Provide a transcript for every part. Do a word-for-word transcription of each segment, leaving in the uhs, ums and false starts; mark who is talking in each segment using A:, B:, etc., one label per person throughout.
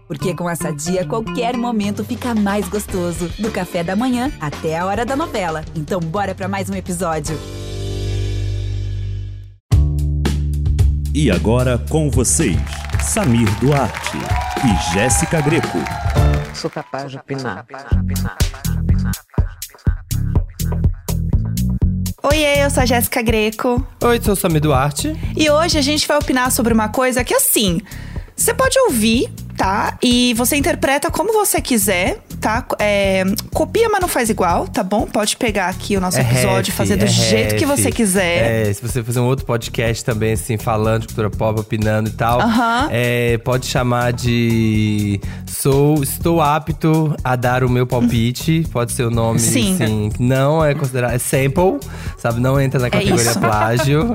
A: Porque com a Sadia, qualquer momento fica mais gostoso. Do café da manhã até a hora da novela. Então bora pra mais um episódio.
B: E agora com vocês, Samir Duarte e Jéssica Greco.
C: Sou capaz de opinar.
D: Oiê, eu sou a Jéssica Greco.
E: Oi, sou o Samir Duarte.
D: E hoje a gente vai opinar sobre uma coisa que, assim, você pode ouvir, tá? E você interpreta como você quiser, tá? É, copia, mas não faz igual, tá bom? Pode pegar aqui o nosso
E: É
D: episódio e
E: ref,
D: fazer do
E: é
D: jeito
E: ref.
D: que você quiser.
E: É, se você fazer um outro podcast também, assim, falando de cultura pop, opinando e tal,
D: Aham.
E: é, pode chamar de sou, estou apto a dar o meu palpite. Pode ser o nome,
D: Sim.
E: assim, não é considerado, é sample, sabe? Não entra na categoria
D: isso.
E: plágio.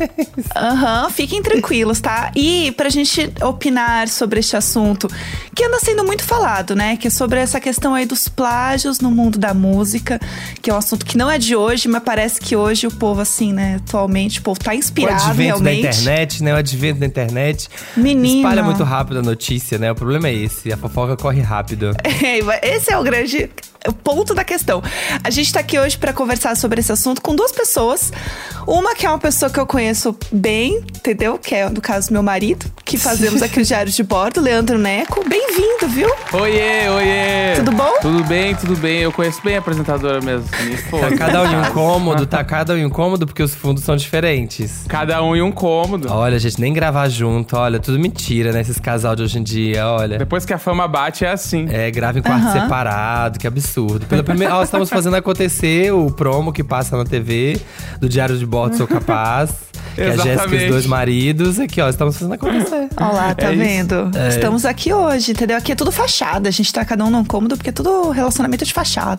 D: Aham, fiquem tranquilos, tá? E pra gente opinar sobre este assunto, que anda sendo muito falado, né? Que é sobre essa questão aí dos plágios no mundo da música, que é um assunto que não é de hoje, mas parece que hoje o povo, assim, né, atualmente, o povo tá
E: O
D: inspirado
E: advento
D: realmente.
E: da internet, né? O advento da internet.
D: Menino.
E: Espalha muito rápido a notícia, né? O problema é esse, a fofoca corre rápido.
D: Esse é o grande ponto da questão. A gente tá aqui hoje pra conversar sobre esse assunto com duas pessoas. Uma que é uma pessoa que eu conheço bem, entendeu? Que é, no caso, meu marido, que fazemos aqui o Diário de Bordo, Leandro Neco. Bem-vindo, viu?
F: Oiê, oiê!
D: Tudo bom?
F: Tudo bem, tudo bem. Eu conheço bem a apresentadora mesmo. Minha esposa.
E: Tá cada um em um cômodo, tá cada um em um cômodo, porque os fundos são diferentes.
F: Cada um em um cômodo.
E: Olha, gente, nem gravar junto, olha, tudo mentira, né? Esses casal de hoje em dia, olha.
F: Depois que a fama bate, é assim.
E: É, grava em quarto
D: Aham.
E: separado, que absurdo. Pela primeira, ó, estamos fazendo acontecer o promo que passa na T V do Diário de Bordo Sou Capaz. Que é a Jéssica e os
F: Exatamente.
E: dois maridos. Aqui, ó, estamos fazendo acontecer.
D: Olha lá, tá
F: É isso.
D: vendo?
E: É.
D: Estamos aqui hoje, entendeu? Aqui é tudo fachada. A gente tá cada um num cômodo, porque é tudo relacionamento de fachada.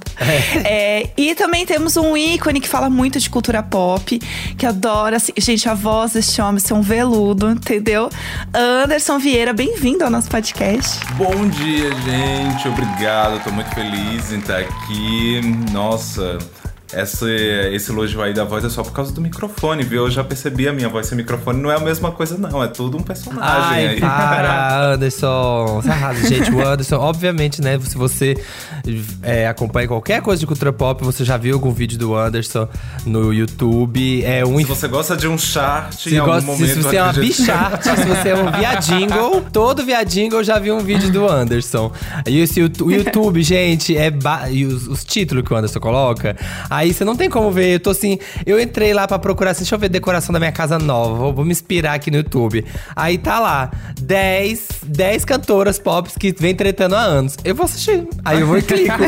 D: É, e também temos um ícone que fala muito de cultura pop, que adora, assim, gente, a voz deste homem ser um veludo, entendeu? Anderson Vieira, bem-vindo ao nosso podcast.
G: Bom dia, gente. Obrigado. Tô muito feliz em estar aqui. Nossa, essa, esse elogio aí da voz é só por causa do microfone, viu? Eu já percebi a minha voz sem microfone. Não é a mesma coisa, não. É tudo um personagem
E: Ai,
G: aí.
E: para, Anderson. Você arrasa, gente. O Anderson, obviamente, né? Se você é, acompanha qualquer coisa de cultura pop, você já viu algum vídeo do Anderson no YouTube. É um
G: Se você gosta de um chart,
E: Se,
G: em algum
E: gosta,
G: momento...
E: se você é uma
G: acredito que-
E: bicharte, se você é um viadingo, todo viadingo eu já vi um vídeo do Anderson. E esse, o YouTube, gente, é ba- e os, os títulos que o Anderson coloca, aí você não tem como ver. Eu tô assim, eu entrei lá pra procurar assim, deixa eu ver decoração da minha casa nova, vou, vou me inspirar aqui no YouTube. Aí tá lá, dez, dez cantoras pop que vem tretando há anos. Eu vou assistir, aí eu vou e clico.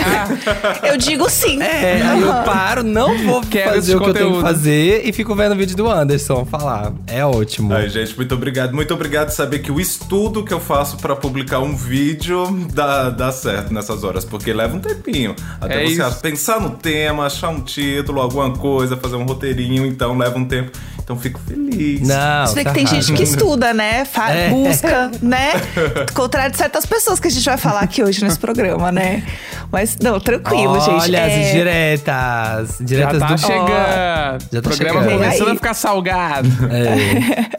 D: Eu digo sim.
E: É, aí eu paro, não vou
F: Quero
E: fazer
F: esse
E: o que eu tenho que
F: conteúdo.
E: fazer e fico vendo o vídeo do Anderson falar. É ótimo.
G: Ai, gente, muito obrigado. Muito obrigado de saber que o estudo que eu faço pra publicar um vídeo dá, dá certo nessas horas, porque leva um tempinho. Até
F: É
G: você
F: isso.
G: pensar no tema, achar um título, alguma coisa, fazer um roteirinho, então leva um tempo. Então fico feliz.
E: Não,
D: Você vê que
E: tá
D: tem
E: errado.
D: gente que estuda, né? Fa-
E: É.
D: Busca, né? Contrário de certas pessoas que a gente vai falar aqui hoje nesse programa, né? Mas, não, tranquilo,
E: Olha,
D: gente.
E: as
D: É,
E: indiretas.
F: Já
E: Diretas
F: tá
E: do
F: chegando.
E: Já tá
F: O programa
E: chegando.
F: começando
D: Aí.
F: a ficar salgado.
E: É.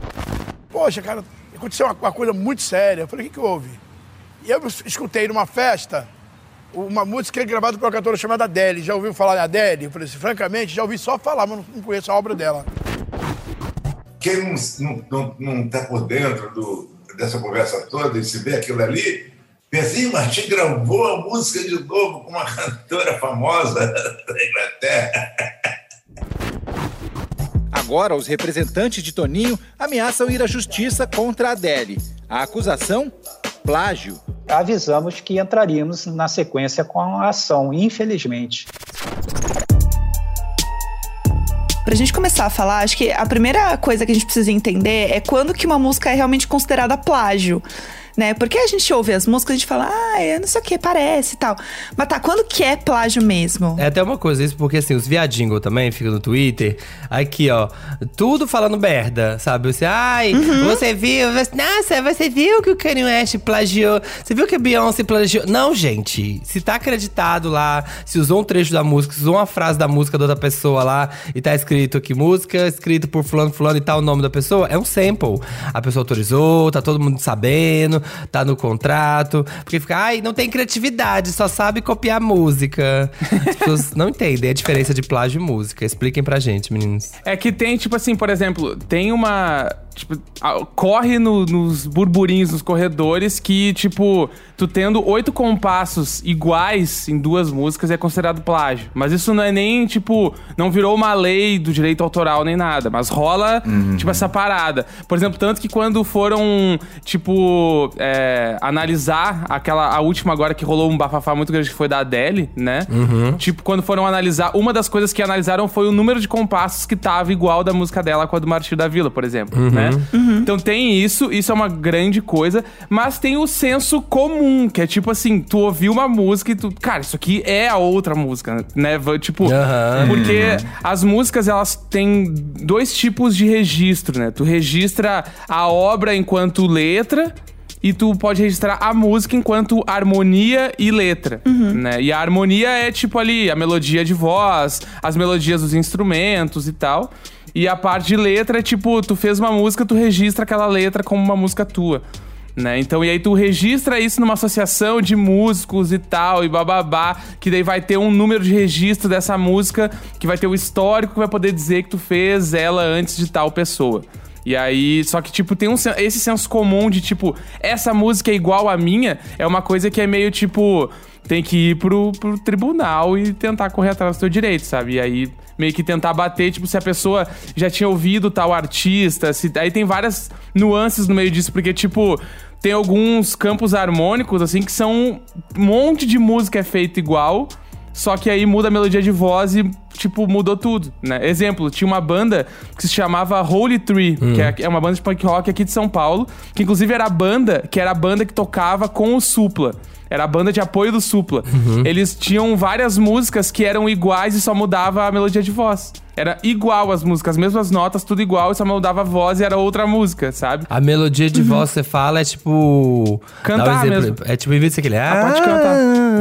H: Poxa, cara, aconteceu uma, uma coisa muito séria. Eu falei, o que, que houve? E eu escutei numa festa uma música gravada por uma cantora chamada Adele. Já ouviu falar da Adele? Eu falei assim, francamente, já ouvi só falar, mas não, não conheço a obra dela.
I: Quem não, não, não, não tá por dentro do, dessa conversa toda e se vê aquilo ali, pensa, Ih, Martim gravou a música de novo com uma cantora famosa da Inglaterra.
J: Agora, os representantes de Toninho ameaçam ir à justiça contra a Adele. A acusação? Plágio.
K: Avisamos que entraríamos na sequência com a ação, infelizmente.
D: Pra gente começar a falar, acho que a primeira coisa que a gente precisa entender é quando que uma música é realmente considerada plágio. Né? Porque a gente ouve as músicas e a gente fala, ah, é não sei o que, parece e tal. Mas tá, quando que é plágio mesmo?
E: É até uma coisa isso, porque assim, os viadingo também ficam no Twitter, aqui ó, tudo falando merda, sabe? Você, ai,
D: Uhum.
E: você viu, você, nossa, você viu que o Kanye West plagiou, você viu que a Beyoncé plagiou. Não, gente, se tá acreditado lá, se usou um trecho da música, se usou uma frase da música da outra pessoa lá, e tá escrito aqui, música, escrito por fulano, fulano e tal, o nome da pessoa, é um sample. A pessoa autorizou, tá todo mundo sabendo. tá no contrato. Porque fica, ai, não tem criatividade, só sabe copiar música. As pessoas não entendem a diferença de plágio e música. Expliquem pra gente, meninos.
F: É que tem, tipo assim, por exemplo, tem uma… Tipo, corre no, nos burburinhos, nos corredores, que, tipo, tu tendo oito compassos iguais em duas músicas é considerado plágio. Mas isso não é nem, tipo, não virou uma lei do direito autoral nem nada. Mas rola, uhum. tipo, essa parada. Por exemplo, tanto que quando foram, tipo, é, analisar aquela, a última agora que rolou um bafafá muito grande, que foi da Adele, né? Uhum. Tipo, quando foram analisar, uma das coisas que analisaram foi o número de compassos que tava igual da música dela com a do Martinho da Vila, por exemplo, uhum. né? Uhum. Então tem isso, isso é uma grande coisa, mas tem o senso comum, que é tipo assim, tu ouviu uma música e tu, cara, isso aqui é a outra música, né? Tipo, uhum. porque as músicas, elas têm dois tipos de registro, né? Tu registra a obra enquanto letra e tu pode registrar a música enquanto harmonia e letra, uhum. né? E a harmonia é tipo ali, a melodia de voz, as melodias dos instrumentos e tal. E a parte de letra é tipo, tu fez uma música, tu registra aquela letra como uma música tua, né? Então, e aí tu registra isso numa associação de músicos e tal, e bababá, que daí vai ter um número de registro dessa música, que vai ter o histórico que vai poder dizer que tu fez ela antes de tal pessoa. E aí, só que, tipo, tem um, esse senso comum de, tipo, essa música é igual à minha, é uma coisa que é meio, tipo, tem que ir pro, pro tribunal e tentar correr atrás do teu direito, sabe? E aí, meio que tentar bater, tipo, se a pessoa já tinha ouvido tal artista, se, aí tem várias nuances no meio disso, porque, tipo, tem alguns campos harmônicos, assim, que são um monte de música é feito igual, só que aí muda a melodia de voz e, tipo, mudou tudo, né? Exemplo, tinha uma banda que se chamava Holy Tree, hum. que é uma banda de punk rock aqui de São Paulo, que inclusive era a banda, que era a banda que tocava com o Supla. Era a banda de apoio do Supla. Uhum. Eles tinham várias músicas que eram iguais e só mudava a melodia de voz. Era igual as músicas, as mesmas notas, tudo igual, e só mudava a voz e era outra música, sabe?
E: A melodia de uhum. voz que você fala é tipo…
F: Cantar um mesmo.
E: É tipo, em vez de ser aquele…
F: Ah, pode cantar.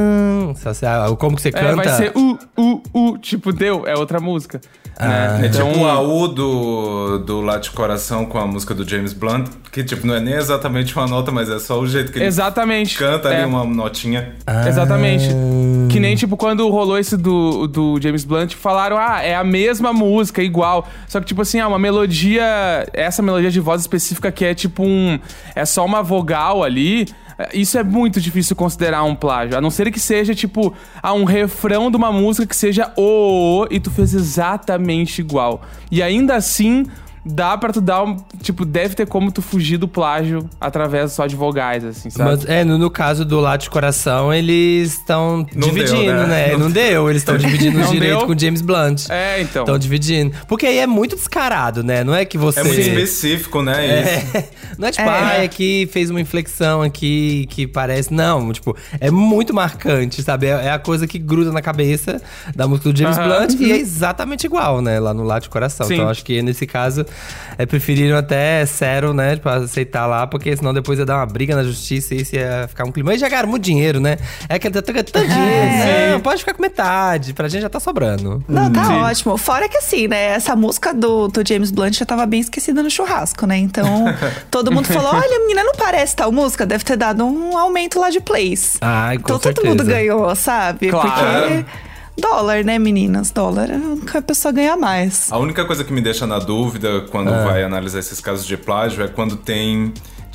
E: Como que você canta?
F: É, vai ser u, u, u, tipo, deu, é outra música.
G: Ah, né? É então, tipo o A U do, do Late Coração com a música do James Blunt, que tipo, não é nem exatamente uma nota, mas é só o jeito que ele
F: exatamente.
G: canta
F: é.
G: ali uma notinha.
F: Ah. Exatamente. Que nem tipo quando rolou esse do, do James Blunt, falaram, ah, é a mesma música, igual. Só que tipo assim, ah, uma melodia, essa melodia de voz específica que é tipo um… é só uma vogal ali… Isso é muito difícil considerar um plágio. A não ser que seja, tipo, ah, um refrão de uma música que seja o, o, o e tu fez exatamente igual. E ainda assim, dá pra tu dar um… Tipo, deve ter como tu fugir do plágio através só de vogais, assim, sabe?
E: Mas, é, no, no caso do Late Coração, eles estão dividindo,
G: deu,
E: né? Não, não deu, eles estão dividindo o direito
F: deu?
E: com o James Blunt.
F: É, então.
E: Estão dividindo. Porque aí é muito descarado, né? Não é que você…
G: É muito específico, né?
E: É, isso. Não é tipo, é. ah, aqui fez uma inflexão aqui que parece… Não, tipo, é muito marcante, sabe? É, é a coisa que gruda na cabeça da música do James uh-huh. Blunt e é exatamente igual, né? Lá no Late Coração. Sim. Então, acho que nesse caso… É, preferiram até zero, né? Pra aceitar lá, porque senão depois ia dar uma briga na justiça e isso ia ficar um clima. E já ganharam muito dinheiro, né? É que tanto dinheiro. É. Não, pode ficar com metade. Pra gente já tá sobrando.
D: Não, tá
E: Sim.
D: ótimo. Fora que assim, né? Essa música do, do James Blunt já tava bem esquecida no churrasco, né? Então, todo mundo falou: olha, menina, não parece tal música? Deve ter dado um aumento lá de plays.
E: Ai, com
D: então
E: certeza.
D: Todo mundo ganhou, sabe?
F: Claro.
D: Porque… Dólar, né, meninas? Dólar é a pessoa ganha mais.
G: A única coisa que me deixa na dúvida quando
E: Ah.
G: vai analisar esses casos de plágio é quando tem,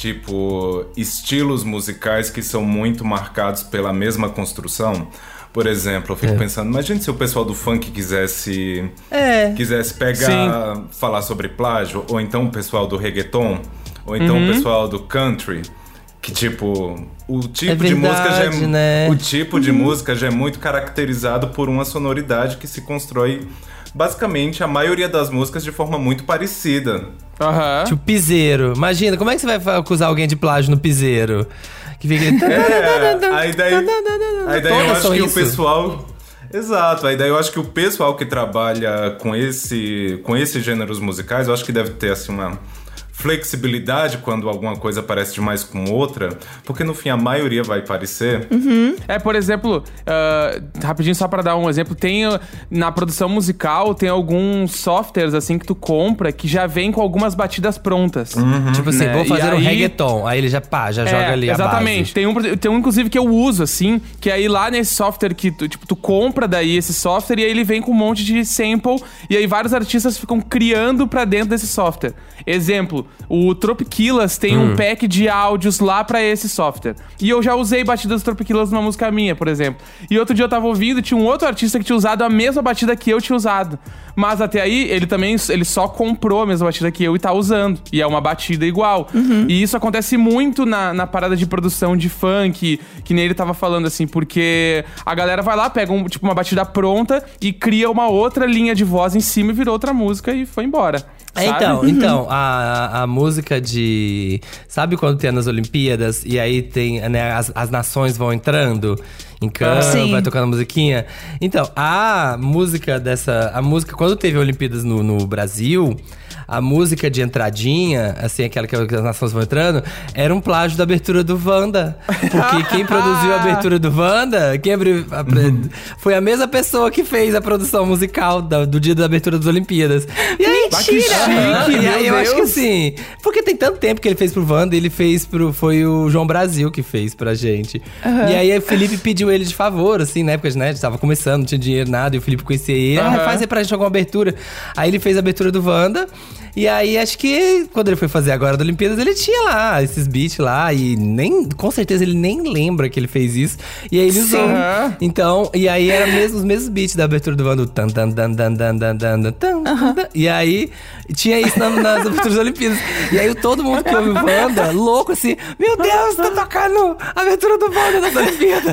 G: tipo, estilos musicais que são muito marcados pela mesma construção. Por exemplo, eu fico
E: É.
G: pensando, imagine se o pessoal do funk quisesse,
E: É.
G: quisesse pegar, falar sobre plágio, ou então o pessoal do reggaeton, ou então
F: Uhum.
G: o pessoal do country, que tipo… O tipo
E: É
G: de música já é,
E: verdade, né?
G: o tipo de música já é muito caracterizado por uma sonoridade que se constrói basicamente a maioria das músicas de forma muito parecida.
F: Aham.
E: Tipo, piseiro. Imagina, como é que você vai acusar alguém de plágio no piseiro? Que fica…
G: É, aí daí, aí daí eu
E: Todas
G: acho
E: são
G: que
E: isso.
G: o pessoal… Exato, aí daí eu acho que o pessoal que trabalha com esse, com esses gêneros musicais, eu acho que deve ter assim uma flexibilidade quando alguma coisa parece demais com outra, porque no fim a maioria vai parecer.
F: Uhum. É, por exemplo, uh, rapidinho só pra dar um exemplo, tem uh, na produção musical, tem alguns softwares assim que tu compra que já vem com algumas batidas prontas.
E: Uhum. Tipo assim,
F: né?
E: vou fazer
F: e
E: um
F: aí,
E: reggaeton, aí ele já pá, já
F: é,
E: joga ali
F: exatamente.
E: a base.
F: Tem um, tem um, inclusive, que eu uso, assim, que aí lá nesse software que tu, tipo, tu compra daí esse software e aí ele vem com um monte de sample e aí vários artistas ficam criando pra dentro desse software. Exemplo, o Tropiquilas tem hum. um pack de áudios lá pra esse software. E eu já usei batidas do Tropiquilas numa música minha, por exemplo. E outro dia eu tava ouvindo e tinha um outro artista que tinha usado a mesma batida que eu tinha usado. Mas até aí, ele também ele só comprou a mesma batida que eu e tá usando. E é uma batida igual. Uhum. E isso acontece muito na, na parada de produção de funk, que nem ele tava falando, assim, porque a galera vai lá, pega um, tipo, uma batida pronta e cria uma outra linha de voz em cima e virou outra música e foi embora.
E: É, então, então a, a música de... Sabe quando tem nas Olimpíadas e aí tem, né, as, as nações vão entrando em campo,
D: Sim.
E: vai tocando musiquinha? Então, a música dessa... A música, quando teve Olimpíadas no, no Brasil, a música de entradinha, assim, aquela que as nações vão entrando, era um plágio da abertura do Wanda. Porque quem produziu a abertura do Wanda, quem abriu, a, foi a mesma pessoa que fez a produção musical do, do dia da abertura das Olimpíadas. E aí,
D: mentira!
E: Chique, e aí eu
F: Deus.
E: acho que assim, porque tem tanto tempo que ele fez pro Wanda, ele fez pro. Foi o João Brasil que fez pra gente. Uhum. E aí o Felipe pediu ele de favor, assim, na época, né? A gente tava começando, não tinha dinheiro, nada, e o Felipe conhecia ele. Uhum. Ah, faz aí pra gente alguma abertura. Aí ele fez a abertura do Wanda. E aí, acho que quando ele foi fazer agora da Olimpíadas, ele tinha lá esses beats lá. E nem, com certeza ele nem lembra que ele fez isso. E aí ele usou. Uhum. Então, e aí eram mesmo, os mesmos beats da abertura do Wanda. Tan, tan, tan, tan, tan, tan, tan, tan, uhum. E aí tinha isso na, nas aberturas das Olimpíadas. E aí todo mundo que ouve o Wanda, louco assim, meu Deus, tá tocando a abertura do Wanda nas Olimpíadas.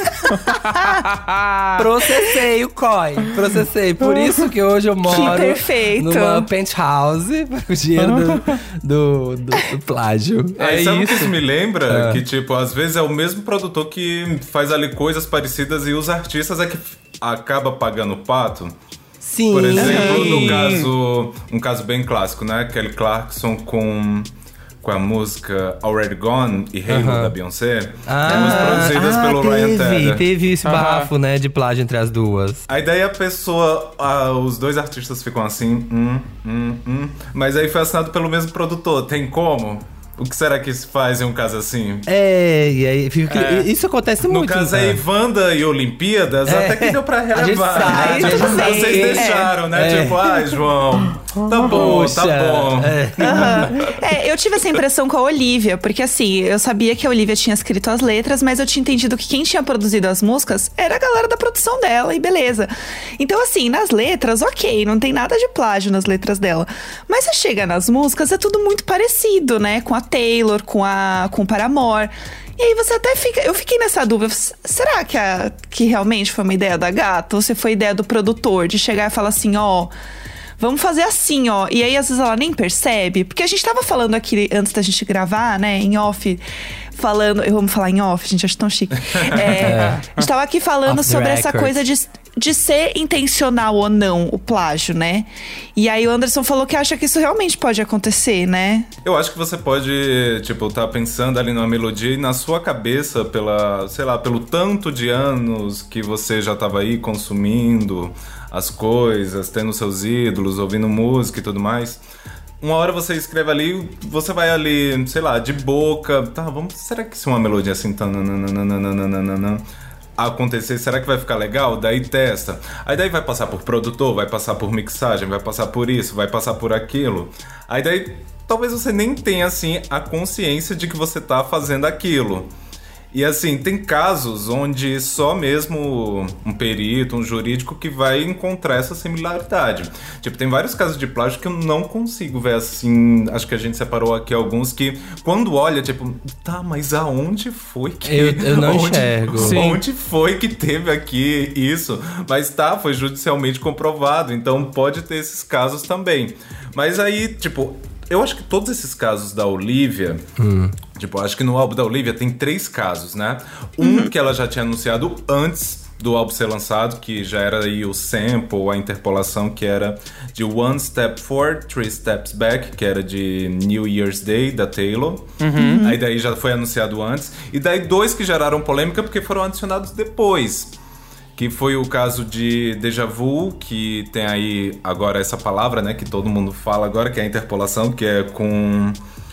E: Processei o C O I. Processei. Por isso que hoje eu moro
D: que perfeito.
E: numa penthouse. O dinheiro do, do, do, do plágio.
G: É,
F: É
G: sabe o
F: isso.
G: que isso me lembra?
E: É.
G: Que, tipo, às vezes é o mesmo produtor que faz ali coisas parecidas e os artistas é que acaba pagando o pato.
E: Sim.
G: Por exemplo,
F: Sim.
G: no caso, um caso bem clássico, né? Kelly Clarkson com, com a música Already Gone e Halo
E: Uh-huh.
G: da Beyoncé.
E: Ah,
G: ambas produzidas
E: ah,
G: pelo
E: teve,
G: Ryan Tedder.
E: Teve esse
F: Aham.
E: bafo, né, de plágio entre as duas.
G: Aí daí a pessoa, ah, os dois artistas ficam assim, hum, hum, hum. Mas aí foi assinado pelo mesmo produtor, tem como? O que será que se faz em um caso assim?
E: É, e aí fica,
F: É.
E: isso acontece
G: No
E: muito.
G: caso
E: né?
G: aí, Wanda e Olimpíadas,
E: É.
G: até que deu pra
E: A gente
G: relevar.
E: sabe,
G: né?
E: a gente
G: Tipo,
E: sabe.
G: vocês
E: É.
G: deixaram, né?
E: É.
G: Tipo, ai, João, tá bom,
E: Poxa,
G: tá bom.
E: é.
D: Aham. É, eu tive essa impressão com a Olivia, porque assim, eu sabia que a Olivia tinha escrito as letras, mas eu tinha entendido que quem tinha produzido as músicas era a galera da produção dela, e beleza. Então assim, nas letras, ok, não tem nada de plágio nas letras dela. Mas você chega nas músicas, é tudo muito parecido, né? Com a Taylor, com, a, com o Paramore. E aí você até fica... Eu fiquei nessa dúvida. Será que, a, que realmente foi uma ideia da gata? Ou se foi ideia do produtor de chegar e falar assim, ó... Vamos fazer assim, ó. E aí, às vezes, ela nem percebe. Porque a gente tava falando aqui, antes da gente gravar, né? Em off, falando... Eu vou falar em off, gente, acho tão chique. É, a gente tava aqui falando
E: Off the
D: sobre essa
E: record.
D: coisa de, de ser intencional ou não, o plágio, né? E aí, o Anderson falou que acha que isso realmente pode acontecer, né?
G: Eu acho que você pode, tipo, tá pensando ali numa melodia e na sua cabeça, pela, sei lá, pelo tanto de anos que você já tava aí consumindo as coisas, tendo seus ídolos, ouvindo música e tudo mais. Uma hora você escreve ali, você vai ali, sei lá, de boca. Tá, vamos. Será que se uma melodia assim tá, nananana, acontecer, será que vai ficar legal? Daí testa. Aí daí vai passar por produtor, vai passar por mixagem, vai passar por isso, vai passar por aquilo. Aí daí talvez você nem tenha assim a consciência de que você tá fazendo aquilo. E assim, tem casos onde só mesmo um perito, um jurídico que vai encontrar essa similaridade. Tipo, tem vários casos de plágio que eu não consigo ver assim. Acho que a gente separou aqui alguns que, quando olha, tipo, tá, mas aonde foi que...
E: Eu, eu não
G: onde,
E: enxergo.
F: Sim.
G: Onde foi que teve aqui isso? Mas tá, foi judicialmente comprovado, então pode ter esses casos também. Mas aí, tipo... Eu acho que todos esses casos da Olivia, hum. tipo, acho que no álbum da Olivia tem três casos, né? Um uhum. que ela já tinha anunciado antes do álbum ser lançado, que já era aí o sample, a interpolação, que era de One Step Forward, Three Steps Back, que era de New Year's Day, da Taylor. Uhum. Aí daí já foi anunciado antes. E daí dois que geraram polêmica porque foram adicionados depois. Que foi o caso de Deja Vu, que tem aí agora essa palavra, né, que todo mundo fala agora, que é a interpolação, que é com...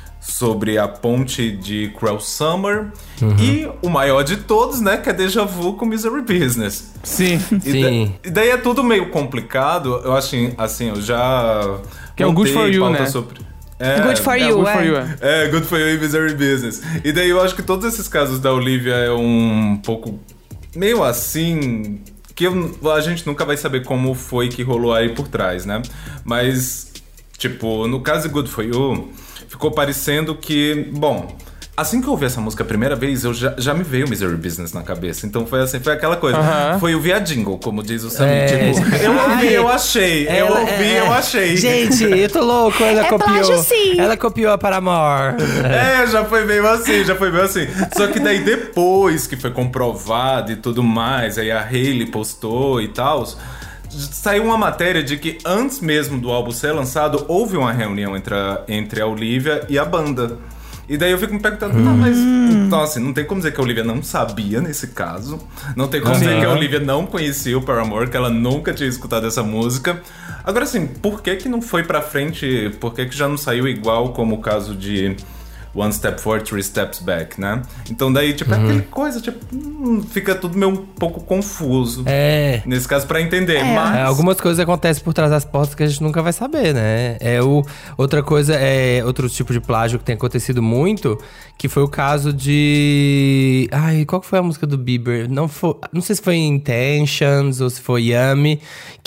G: sobre a ponte de Cruel Summer. Uhum. E o maior de todos, né, que é Deja Vu com Misery Business.
F: Sim.
G: E,
E: Sim.
G: Da, e daí é tudo meio complicado. Eu acho assim, eu já...
F: Que é o Good For You, né?
G: Sobre... É,
D: Good For
F: é,
D: You,
F: good
D: é.
F: for you, é.
G: É, Good For You e Misery Business. E daí eu acho que todos esses casos da Olivia é um pouco... meio assim... que eu, a gente nunca vai saber como foi que rolou aí por trás, né? Mas, tipo, no caso de Good For You, ficou parecendo que, bom, assim que eu ouvi essa música a primeira vez, eu já, já me veio Misery Business na cabeça. Então foi assim, foi aquela coisa. Uh-huh. Foi o viadingo, como diz o Samir.
E: É.
G: Tipo, eu ouvi, eu achei.
E: Ela,
G: eu ouvi,
E: é,
G: eu achei.
E: Gente, eu tô louco, ela
D: É
E: copiou.
D: plágio, sim.
E: Ela copiou a Paramore.
G: É, já foi meio assim, já foi meio assim. Só que daí depois que foi comprovado e tudo mais, aí a Hailey postou e tal, saiu uma matéria de que antes mesmo do álbum ser lançado, houve uma reunião entre a, entre a Olivia e a banda. E daí eu fico me perguntando, hum. tá, mas... Então, assim, não tem como dizer que a Olivia não sabia nesse caso. Não tem como uhum. dizer que a Olivia não conhecia o Paramore, que ela nunca tinha escutado essa música. Agora, assim, por que que não foi pra frente? Por que que já não saiu igual como o caso de One Step Forward, Three Steps Back, né? Então daí, tipo, uhum. é aquela coisa, tipo, hum, fica tudo meio um pouco confuso.
E: É.
G: Nesse caso, pra entender.
D: É.
G: Mas...
E: É, algumas coisas acontecem por trás das portas que a gente nunca vai saber, né? É o, outra coisa, é outro tipo de plágio que tem acontecido muito, que foi o caso de... Ai, qual que foi a música do Bieber? Não, foi, não sei se foi Intentions ou se foi Yummy,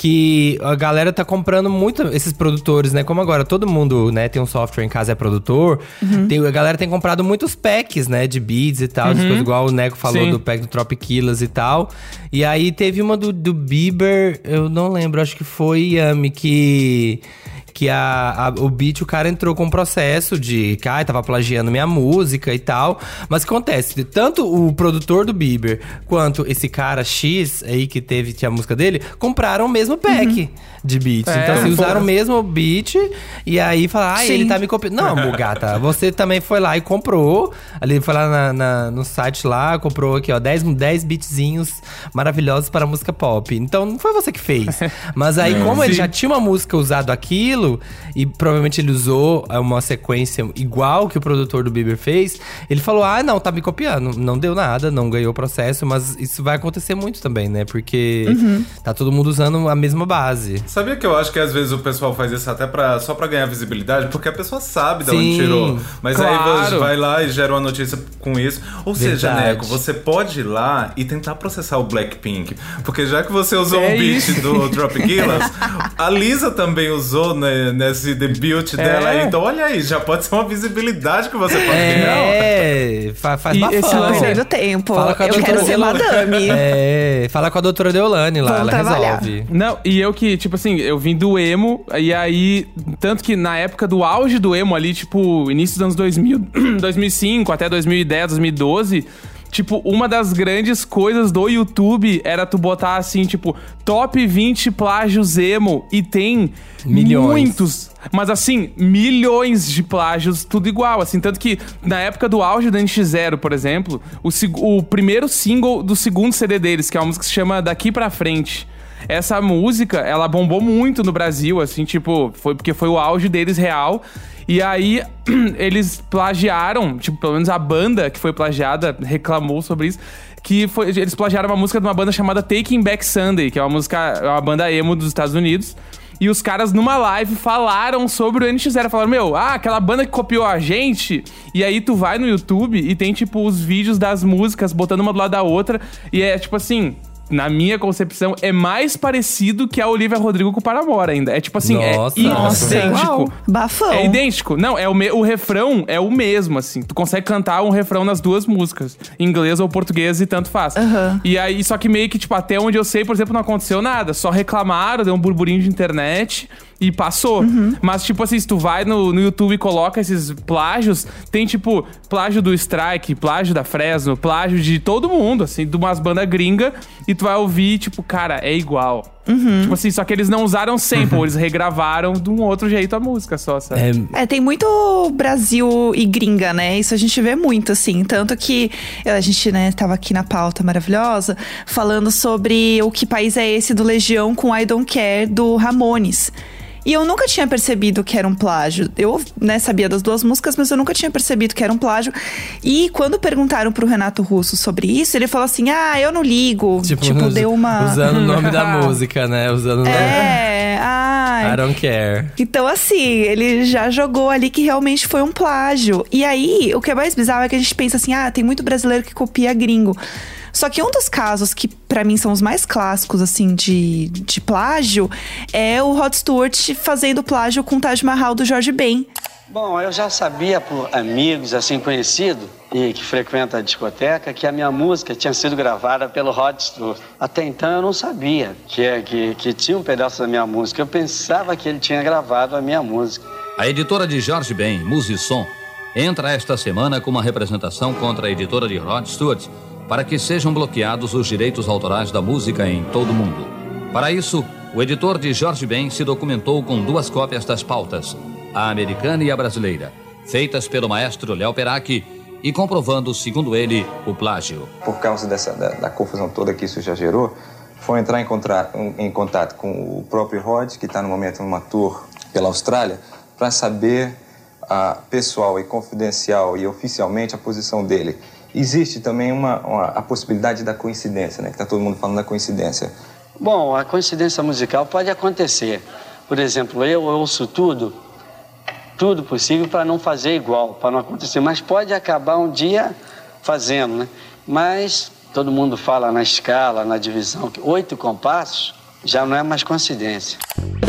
E: que a galera tá comprando muito esses produtores, né? Como agora todo mundo, né, tem um software em casa, é produtor, uhum. tem, a galera tem comprado muitos packs, né, de beats e tal, uhum. coisas igual o Neco falou Sim. do pack do Tropiquilas e tal. E aí teve uma do, do Bieber, eu não lembro, acho que foi Yummy, que... que a, a, o beat, o cara entrou com um processo de que ah, tava plagiando minha música e tal. Mas o que acontece? Tanto o produtor do Bieber quanto esse cara X aí que teve tinha a música dele, compraram o mesmo pack uhum. de beats. É, então, assim, usaram o mesmo beat e aí falaram, ah, Sim. ele tá me copiando. Não, Bugata, você também foi lá e comprou. Ali foi lá na, na, no site lá, comprou aqui, ó, dez, dez beatzinhos maravilhosos para música pop. Então, não foi você que fez. Mas aí, é, como sim. ele já tinha uma música usado aquilo, e provavelmente ele usou uma sequência igual que o produtor do Bieber fez, ele falou, ah, não, tá me copiando. Não deu nada, não ganhou o processo, mas isso vai acontecer muito também, né? Porque uhum. tá todo mundo usando a mesma base.
G: Sabia que eu acho que às vezes o pessoal faz isso até pra, só pra ganhar visibilidade? Porque a pessoa sabe de onde tirou. Mas claro. Aí você vai lá e gera uma notícia com isso. Ou Verdade. seja, Neco, você pode ir lá e tentar processar o Blackpink. Porque já que você usou é o beat isso. do Tropiquilas, a Lisa também usou, né, nesse debut é. dela aí. Então olha aí, já pode ser uma visibilidade que você pode ganhar.
E: É, fa faz
D: e
E: bafão.
D: Esse lance do tempo.
E: Fala com a
D: eu quero ser madame.
E: É, fala com a doutora Deolane lá, Vamos ela trabalhar. resolve.
F: Não, e eu que, tipo assim, eu vim do emo, e aí, tanto que na época do auge do emo ali, tipo, início dos anos dois mil, dois mil e cinco até dois mil e dez, dois mil e doze... Tipo, uma das grandes coisas do YouTube era tu botar assim, tipo, top vinte plágios emo. E tem milhões. muitos, mas assim, milhões de plágios, tudo igual. Assim, tanto que na época do auge do N X Zero, por exemplo, o, o primeiro single do segundo C D deles, que é uma música que se chama Daqui Pra Frente. Essa música, ela bombou muito no Brasil, assim, tipo, foi porque foi o auge deles real. E aí, eles plagiaram, tipo, pelo menos a banda que foi plagiada reclamou sobre isso, que foi, eles plagiaram uma música de uma banda chamada Taking Back Sunday, que é uma música, uma banda emo dos Estados Unidos. E os caras, numa live, falaram sobre o N X Zero. Falaram, meu, ah, aquela banda que copiou a gente. E aí tu vai no YouTube e tem, tipo, os vídeos das músicas botando uma do lado da outra. E é, tipo assim... Na minha concepção, é mais parecido que a Olivia Rodrigo com o Paramore ainda. É tipo assim,
E: nossa,
F: é
E: nossa.
F: idêntico.
D: Uau, bafão.
F: É idêntico. Não, é o, me- o refrão é o mesmo, assim. Tu consegue cantar um refrão nas duas músicas. Em inglês ou português e tanto faz.
D: Uhum.
F: E aí, só que meio que, tipo, até onde eu sei, por exemplo, não aconteceu nada. Só reclamaram, deu um burburinho de internet. e passou. Uhum. Mas, tipo assim, se tu vai no, no YouTube e coloca esses plágios, tem, tipo, plágio do Strike, plágio da Fresno, plágio de todo mundo, assim, de umas bandas gringas, e tu vai ouvir, tipo, cara, é igual. Uhum. Tipo assim, só que eles não usaram sample, uhum. eles regravaram de um outro jeito a música só, sabe?
D: É, tem muito Brasil e gringa, né? Isso a gente vê muito, assim. Tanto que a gente, né, tava aqui na pauta maravilhosa, falando sobre o Que País É Esse do Legião com I Don't Care do Ramones. E eu nunca tinha percebido que era um plágio. Eu, né, sabia das duas músicas, mas eu nunca tinha percebido que era um plágio. E quando perguntaram pro Renato Russo sobre isso, ele falou assim, ah, eu não ligo. Tipo, tipo deu uma...
E: Usando o nome da música, né? Usando o nome...
D: É, ai...
E: I don't care.
D: Então, assim, ele já jogou ali que realmente foi um plágio. E aí, o que é mais bizarro é que a gente pensa assim, ah, tem muito brasileiro que copia gringo. Só que um dos casos que, pra mim, são os mais clássicos, assim, de, de plágio, é o Rod Stewart fazendo plágio com o Taj Mahal do Jorge Ben.
L: Bom, eu já sabia por amigos, assim, conhecidos, e que frequentam a discoteca, que a minha música tinha sido gravada pelo Rod Stewart. Até então eu não sabia que, que, que tinha um pedaço da minha música. Eu pensava que ele tinha gravado a minha música.
M: A editora de Jorge Ben, Musisom, entra esta semana com uma representação contra a editora de Rod Stewart, para que sejam bloqueados os direitos autorais da música em todo o mundo. Para isso, o editor de Jorge Ben se documentou com duas cópias das pautas, a americana e a brasileira, feitas pelo maestro Léo Peracchi e comprovando, segundo ele, o plágio.
N: Por causa dessa, da, da confusão toda que isso já gerou, foi entrar em, contra, em, em contato com o próprio Rod, que está no momento numa tour pela Austrália, para saber a pessoal e confidencial e oficialmente a posição dele. Existe também uma, uma, a possibilidade da coincidência, né? Que está todo mundo falando da coincidência.
L: Bom, a coincidência musical pode acontecer. Por exemplo, eu ouço tudo, tudo possível para não fazer igual, para não acontecer. Mas pode acabar um dia fazendo, né? Mas todo mundo fala na escala, na divisão, que oito compassos já não é mais coincidência.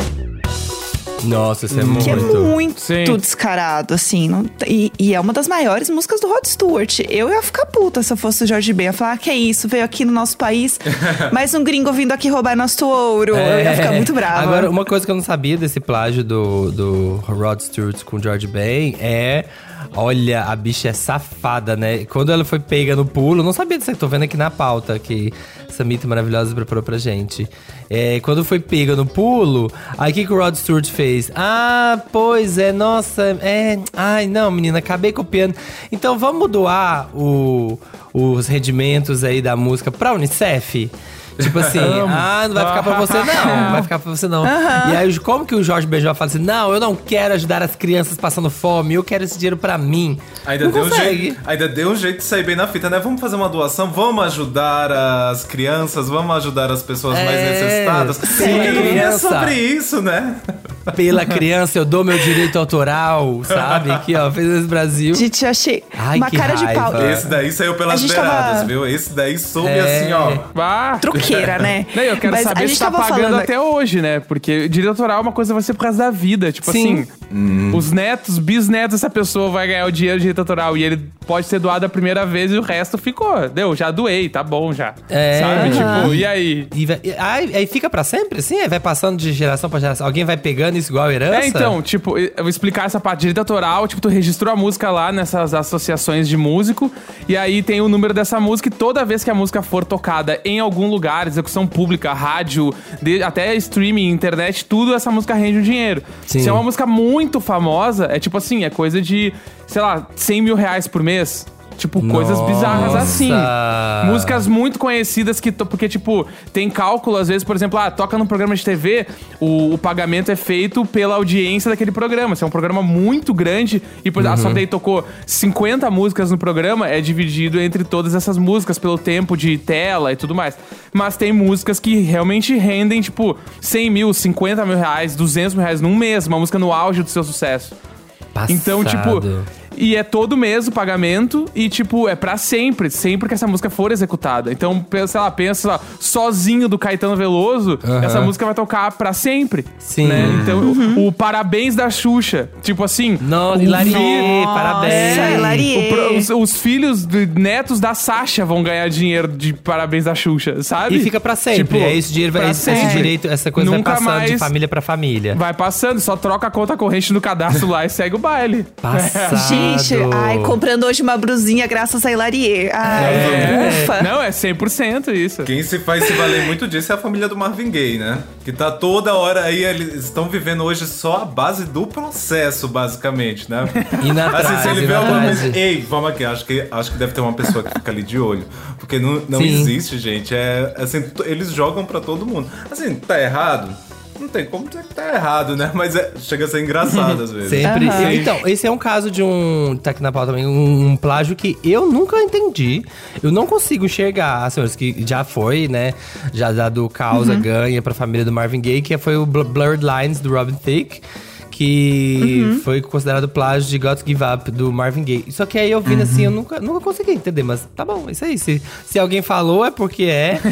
E: Nossa, isso é muito...
D: Que é muito
F: Sim.
D: descarado, assim. Não, e, e é uma das maiores músicas do Rod Stewart. Eu ia ficar puta se eu fosse o Jorge Ben. Eu ia falar, ah, que é isso? Veio aqui no nosso país, mais um gringo vindo aqui roubar nosso ouro. É. Eu ia ficar muito brava.
E: Agora, uma coisa que eu não sabia desse plágio do, do Rod Stewart com o Jorge Ben é... Olha, a bicha é safada, né? Quando ela foi pega no pulo, não sabia disso, tô vendo aqui na pauta que essa mito maravilhosa preparou pra gente. É, quando foi pega no pulo, aí o que, que o Rod Stewart fez? Ah, pois é, nossa, é... Ai, não, menina, acabei copiando. Então vamos doar o, os rendimentos aí da música pra Unicef? Tipo assim, ah, não vai ficar pra você não, não vai ficar pra você não. Uhum. E aí, como que o Jorge Benjol fala assim, não, eu não quero ajudar as crianças passando fome, eu quero esse dinheiro pra mim.
G: Ainda deu, um jeito, ainda deu um jeito de sair bem na fita, né? Vamos fazer uma doação, vamos ajudar as crianças, vamos ajudar as pessoas é, mais necessitadas.
E: Sim,
G: é sobre isso, né?
E: Pela criança eu dou meu direito autoral, sabe? Aqui, ó, fez esse Brasil.
D: Gente, eu achei Ai, uma cara raiva. de pau.
G: Esse daí saiu pelas beiradas, tava... viu? Esse daí soube é. assim, ó.
F: Ah.
D: Truqueira, né?
F: Não, eu quero
D: Mas
F: saber se tá pagando falando... até hoje, né? Porque direito autoral é uma coisa que vai ser por causa da vida. Tipo Sim. assim, hum. os netos, bisnetos dessa pessoa vai ganhar o dinheiro de direito autoral. E ele pode ser doado a primeira vez e o resto ficou. Deu, já doei, tá bom já.
E: É.
F: Sabe? Tipo, e aí?
E: E vai, aí, aí fica pra sempre, assim? Aí vai passando de geração pra geração. Alguém vai pegando isso igual a herança?
F: É, então, tipo, eu vou explicar essa parte de direito autoral. Tipo, tu registrou a música lá nessas associações de músico. E aí tem o número dessa música. E toda vez que a música for tocada em algum lugar, execução pública, rádio, de, até streaming, internet, tudo, essa música rende um dinheiro. Sim. Se é uma música muito famosa, é tipo assim, é coisa de, sei lá, cem mil reais por mês. Tipo, Nossa. coisas bizarras assim. Músicas muito conhecidas que... Porque, tipo, tem cálculo, às vezes, por exemplo, ah, toca num programa de T V, o, o pagamento é feito pela audiência daquele programa. Se é um programa muito grande e, por exemplo, uhum. só daí tocou cinquenta músicas no programa, é dividido entre todas essas músicas pelo tempo de tela e tudo mais. Mas tem músicas que realmente rendem, tipo, cem mil, cinquenta mil reais, duzentos mil reais num mês. Uma música no auge do seu sucesso.
E: Passado.
F: Então, tipo... E é todo mês o pagamento e, tipo, é pra sempre, sempre que essa música for executada. Então, sei lá, pensa lá, Sozinho do Caetano Veloso,
E: Uhum.
F: essa música vai tocar pra sempre.
E: Sim.
F: Né? Então, o, o Parabéns da Xuxa, tipo assim...
E: Nossa,
F: o
E: Hilarie,
F: fi-
E: parabéns.
F: É,
D: Hilarie.
F: o pro- os, os filhos de- netos da Sasha vão ganhar dinheiro de Parabéns da Xuxa, sabe?
E: E fica pra sempre.
F: Tipo,
E: é esse dinheiro, vai,
F: pra
E: esse
F: sempre.
E: direito, essa coisa
F: Nunca
E: vai passando
F: mais
E: de família pra família.
F: Vai passando, só troca a conta corrente do cadastro lá e segue o baile.
E: Passado.
D: Gente, ai, comprando hoje uma brusinha graças a Hilarie. Ai,
F: É.
D: ufa.
F: Não, é cem por cento isso.
G: Quem se faz se valer muito disso é a família do Marvin Gaye, né? Que tá toda hora aí, eles estão vivendo hoje só a base do processo, basicamente, né?
E: E na
G: Assim,
E: trás,
G: se ele
E: e
G: vê
E: na
G: alguma
E: trás.
G: coisa... Ei, vamos aqui, acho que, acho que deve ter uma pessoa que fica ali de olho. Porque não, não
E: Sim.
G: existe, gente. É, assim, t- eles jogam pra todo mundo. Assim, tá errado? Não tem como dizer que tá errado, né? Mas é- chega a ser engraçado às vezes.
E: Sempre.
D: Aham.
E: Então, esse é um caso de um. Tá aqui na pauta também, um, um plágio que eu nunca entendi. Eu não consigo enxergar, senhores, que já foi, né? Já dado causa,
D: Uhum.
E: ganha pra família do Marvin Gaye, que foi o Bl- Blurred Lines do Robin Thicke. Que
D: Uhum.
E: foi considerado plágio de Got to Give Up do Marvin Gaye. Só que aí eu vindo assim, eu nunca, nunca consegui entender. Mas tá bom, isso aí. Se, se alguém falou, é porque é.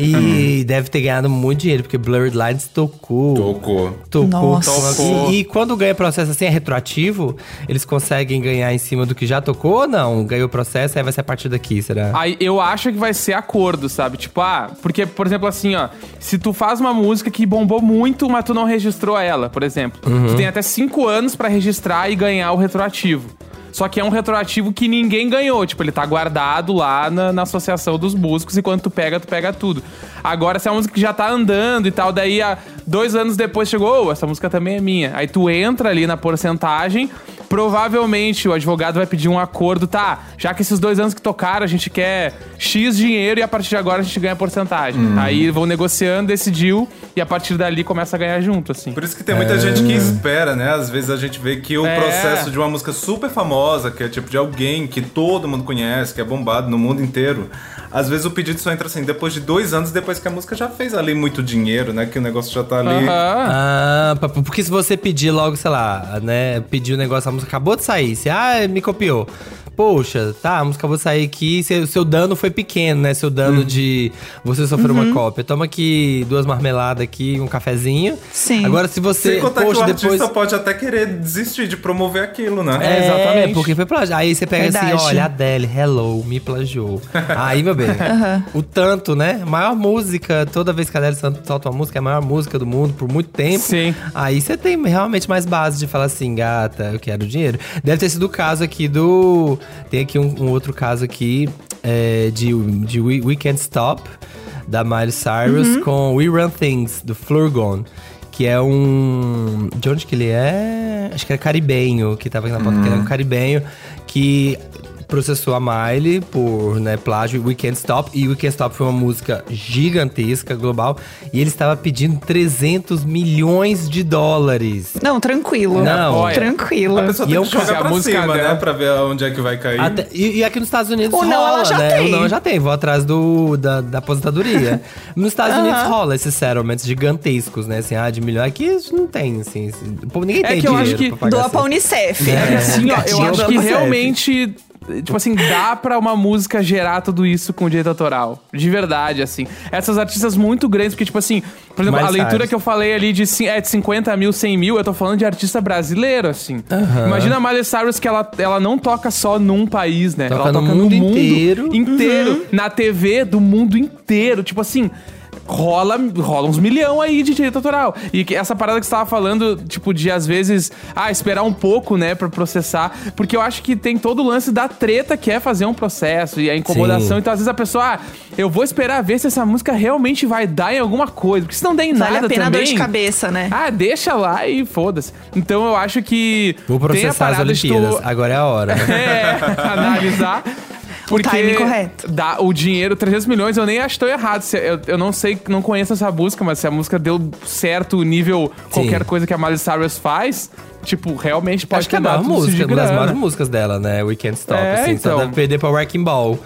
E: E deve ter ganhado muito dinheiro, porque Blurred Lines tocou.
G: Tocou.
E: Tocou.
D: Nossa.
F: Tocou.
E: E, e quando ganha processo assim, é retroativo? Eles conseguem ganhar em cima do que já tocou ou não? Ganhou o processo, aí vai ser a partir daqui, será?
F: Aí eu acho que vai ser acordo, sabe? Tipo, ah, porque, por exemplo, assim, ó, se tu faz uma música que bombou muito, mas tu não registrou ela, por exemplo, tu tem até cinco anos pra registrar e ganhar o retroativo. Só que é um retroativo que ninguém ganhou. Tipo, ele tá guardado lá na, na associação dos músicos e quando tu pega, tu pega tudo. Agora, se é uma música que já tá andando e tal, daí há dois anos depois chegou, oh, essa música também é minha. Aí tu entra ali na porcentagem, provavelmente o advogado vai pedir um acordo, tá? Já que esses dois anos que tocaram, a gente quer X dinheiro e a partir de agora a gente ganha porcentagem. Aí vão negociando, decidiu e a partir dali começa a ganhar junto, assim.
G: Por isso que tem muita gente que espera, né? Às vezes a gente vê que o
F: É.
G: processo de uma música super famosa, que é tipo de alguém que todo mundo conhece, que é bombado no mundo inteiro, às vezes o pedido só entra assim, depois de dois anos, depois que a música já fez ali muito dinheiro, né? Que o negócio já tá ali...
F: Aham.
E: Ah, pa- porque se você pedir logo, sei lá, né? Pedir o negócio, a música acabou de sair, você, ah, me copiou. Poxa, tá, a música acabou de sair aqui, seu, seu dano foi pequeno, né? Seu dano de você sofrer uma cópia. Toma aqui duas marmeladas aqui, um cafezinho.
D: Sim.
E: Agora se você,
G: Sem contar
E: poxa,
G: que o artista
E: depois...
G: pode até querer desistir de promover aquilo, né?
E: É,
F: exatamente.
E: porque foi plágio. Aí você pega
D: Verdade.
E: assim, olha, Adele, hello, me plagiou. Aí, meu bem, o tanto, né? Maior música, toda vez que a Adele solta uma música, é a maior música do mundo por muito tempo.
F: Sim.
E: Aí você tem realmente mais base de falar assim, gata, eu quero dinheiro. Deve ter sido o caso aqui do... Tem aqui um, um outro caso aqui é, de, de We, We Can't Stop, da Miley Cyrus, com We Run Things, do Flurgon. Que é um... De onde que ele é? Acho que é caribenho, que tava aqui na foto, que ele é um caribenho que processou a Miley por, né, plágio We Can't Stop. E We Can't Stop foi uma música gigantesca, global. E ele estava pedindo trezentos milhões de dólares.
D: Não, tranquilo.
E: Não.
F: Olha,
D: Tranquilo.
G: A pessoa
E: E
G: tem
E: é um
G: que jogar
F: caso-
G: pra
F: a música
G: cima,
F: dela-
G: né? Pra ver onde é que vai cair.
E: Até- e, e aqui nos Estados Unidos
D: O não,
E: rola,
D: ela já
E: né?
D: tem.
E: O não já tem, vou atrás do, da, da aposentadoria. Nos Estados Unidos rola esses settlements gigantescos, né? Assim, ah, de milhões. Aqui não tem, assim. assim, o povo- ninguém
F: É
E: tem
F: que eu
E: dinheiro
F: acho que
E: pra pagar
D: Doa
E: assim.
D: pra Unicef.
E: É.
F: Assim, ó, eu
E: Gatinho
F: acho
E: da
F: que
E: Unicef.
F: realmente, tipo assim, dá pra uma música gerar tudo isso com direito autoral. De verdade, assim. Essas artistas muito grandes, porque, tipo assim, por exemplo,
E: Mais
F: a leitura
E: tarde.
F: que eu falei ali de, cin- é, de cinquenta mil, cem mil, eu tô falando de artista brasileiro, assim.
E: Aham.
F: Imagina a Miley Cyrus que ela, ela não toca só num país, né?
E: Toca
F: ela
E: no
F: toca
E: mundo inteiro.
F: inteiro, na T V do mundo inteiro. Tipo assim. Rola, rola uns milhão aí de direito autoral. E que essa parada que você tava falando, tipo, de às vezes, ah, esperar um pouco, né, pra processar. Porque eu acho que tem todo o lance da treta que é fazer um processo e a incomodação.
E: Sim.
F: Então, às vezes a pessoa, ah, eu vou esperar ver se essa música realmente vai dar em alguma coisa. Porque se não der em
D: Vale
F: nada
D: a pena a
F: também...
D: dor de cabeça, né?
F: Ah, deixa lá e foda-se. Então eu acho que
E: Vou
F: tem a
E: processar as
F: parada de
E: Olimpíadas.
F: tu-
E: Agora é a hora.
F: é, analisar. Porque
D: timing correto.
F: Dá o dinheiro, trezentos milhões, eu nem acho tão errado. Se- Eu, eu não sei, não conheço essa música, mas se a música deu certo nível qualquer coisa que a Miley Cyrus faz, tipo, realmente pode
E: Acho que é a
F: ter
E: maior
F: dado tudo isso de
E: música, uma das
F: grana.
E: maiores músicas dela, né? We Can't Stop,
F: É,
E: assim.
F: então.
E: Só deve perder pra Wrecking Ball.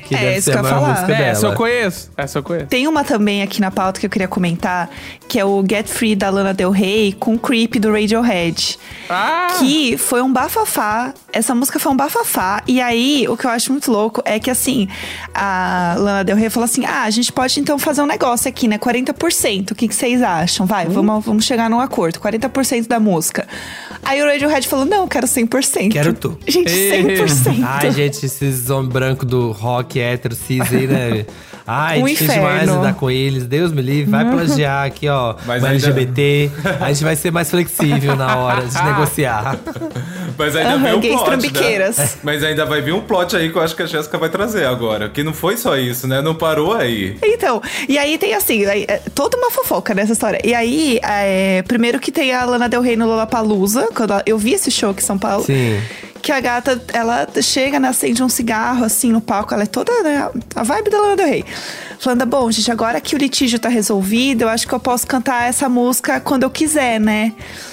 E: Que
D: É,
E: deve
D: isso
E: ser
D: que
E: a
D: eu ia
E: maior
D: falar.
E: música
F: É,
E: dela.
F: essa eu conheço. Essa eu conheço.
D: Tem uma também aqui na pauta que eu queria comentar, que é o Get Free da Lana Del Rey com Creep do Radiohead.
F: Ah!
D: Que foi um bafafá. Essa música foi um bafafá. E aí, o que eu acho muito louco é que, assim, a Lana Del Rey falou assim: ah, a gente pode então fazer um negócio aqui, né? quarenta por cento. O que, que vocês acham? Vai, vamos, vamos chegar num acordo. quarenta por cento da música. Aí o Radiohead falou: não, eu quero cem por cento.
E: Quero tu.
D: Gente, cem por cento.
E: Ai, gente, esses homens brancos do rock hétero, cis aí, né? Ai,
D: Um
E: difícil demais
D: inferno.
E: lidar com eles. Deus me livre. Vai plagiar aqui, ó.
G: Mas
E: Mas
G: ainda-
E: L G B T. A gente vai ser mais flexível na hora de negociar.
G: Mas ainda
D: Aham,
G: vem um
D: gays
G: plot,
D: trambiqueiras.
G: né? Mas ainda vai vir um plot aí que eu acho que a Jéssica vai trazer agora. Que não foi só isso, né? Não parou aí.
D: Então, e aí tem assim, aí, é, toda uma fofoca nessa história. E aí, é, primeiro que tem a Lana Del Rey no Lollapalooza, quando ela- eu vi esse show aqui em São Paulo.
E: Sim.
D: Que a gata, ela chega, né, acende um cigarro, assim, no palco. Ela é toda, né, a vibe da Lana Del Rey. Falando, bom, gente, agora que o litígio tá resolvido, eu acho que eu posso cantar essa música quando eu quiser, né?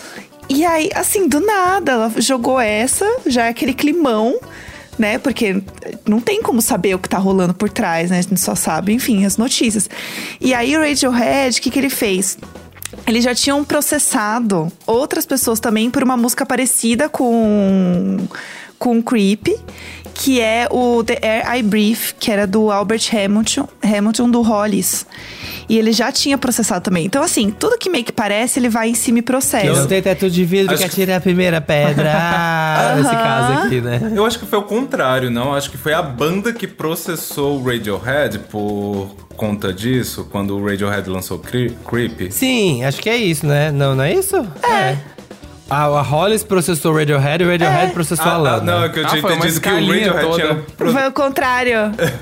D: E aí, assim, do nada, ela jogou essa, já é aquele climão, né? Porque não tem como saber o que tá rolando por trás, né? A gente só sabe, enfim, as notícias. E aí o Radiohead, o que que ele fez? Eles já tinham processado outras pessoas também por uma música parecida com, com Creep, que é o The Air I Breathe, que era do Albert Hamilton, Hamilton do Hollies. E ele já tinha processado também. Então, assim, tudo que meio que parece, ele vai em cima e processa.
E: Eu não tenho teto de vidro,
G: Acho
E: que
G: que-
E: atire a primeira pedra. Ah, nesse caso aqui, né?
G: Eu acho que foi o contrário, não? Acho que foi a banda que processou o Radiohead por conta disso, quando o Radiohead lançou Cre- Creep.
E: Sim, acho que é isso, né? Não, não é isso? É. A, a Hollis processou o Radiohead e o Radiohead processou a
G: Ah,
E: Lana.
G: ah, não, é que eu
F: Ah,
G: tinha
F: foi uma
G: entendido que o
F: escalinha
G: Radiohead
F: toda.
G: tinha... pro-
D: Foi o contrário.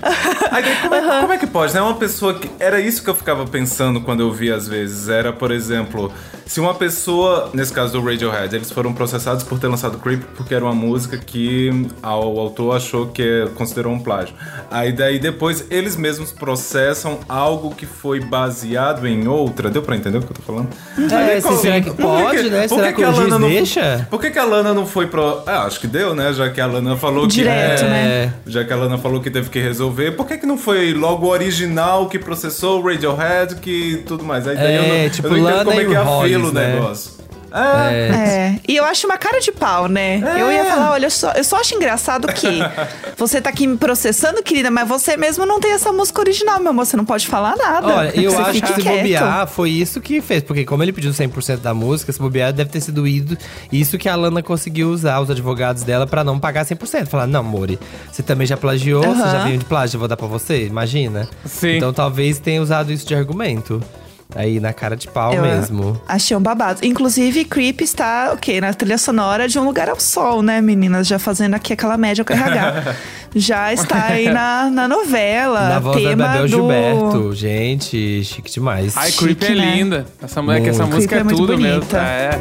G: Aí, daí, como, é, como é que pode, né? Uma pessoa que... Era isso que eu ficava pensando quando eu vi às vezes. Era, por exemplo, se uma pessoa, nesse caso do Radiohead, eles foram processados por ter lançado Creep porque era uma música que o autor achou que considerou um plágio. Aí daí depois eles mesmos processam algo que foi baseado em outra. Deu pra entender o que eu tô falando?
E: É,
G: Aí, qual-
E: será que
G: por
E: pode, né?
G: por
E: Será que o
G: a
E: juiz
G: Lana não-
E: deixa?
G: Por que, que a Lana não foi pro... Ah, acho que deu, né? Já que a Lana falou que...
D: Direto,
G: é,
D: né?
G: Já que a Lana falou que teve que resolver, por que, que não foi logo o original que processou o Radiohead, que tudo mais? Aí daí
E: É,
G: eu não,
E: tipo,
G: eu não entendo
E: Lana
G: como é
E: e
G: que é a
E: Hollis,
G: fila o
E: né?
G: negócio. É.
D: É, e eu acho uma cara de pau, né?
G: É.
D: Eu ia falar, olha só, eu só acho engraçado que você tá aqui me processando, querida, mas você mesmo não tem essa música original, meu amor, você não pode falar nada.
E: Olha, eu
D: Você
E: acho
D: fique
E: que se
D: quieto.
E: bobear, foi isso que fez. Porque como ele pediu cem por cento da música, se bobear, deve ter sido ido, isso que a Lana conseguiu usar, os advogados dela, pra não pagar cem por cento. Falar, não, Mori, você também já plagiou, você já
D: Aham.
E: veio de plágio, eu vou dar pra você, imagina.
F: Sim.
E: Então talvez tenha usado isso de argumento. Aí na cara de pau
D: Eu
E: mesmo.
D: achei um babado. Inclusive, Creep está, o quê? Na trilha sonora de Um Lugar ao Sol, né, meninas? Já fazendo aqui aquela média com R H. Já está aí na, na novela.
E: Na voz da
D: tema
E: Bebel
D: do...
E: Gilberto. Gente, chique demais.
F: Ai,
D: Chique,
F: Creep é
D: né?
F: linda. Essa mulher, que essa
E: Muito.
F: música
D: Creep é
F: é
D: muito
F: tudo mesmo.
D: bonita.
F: É.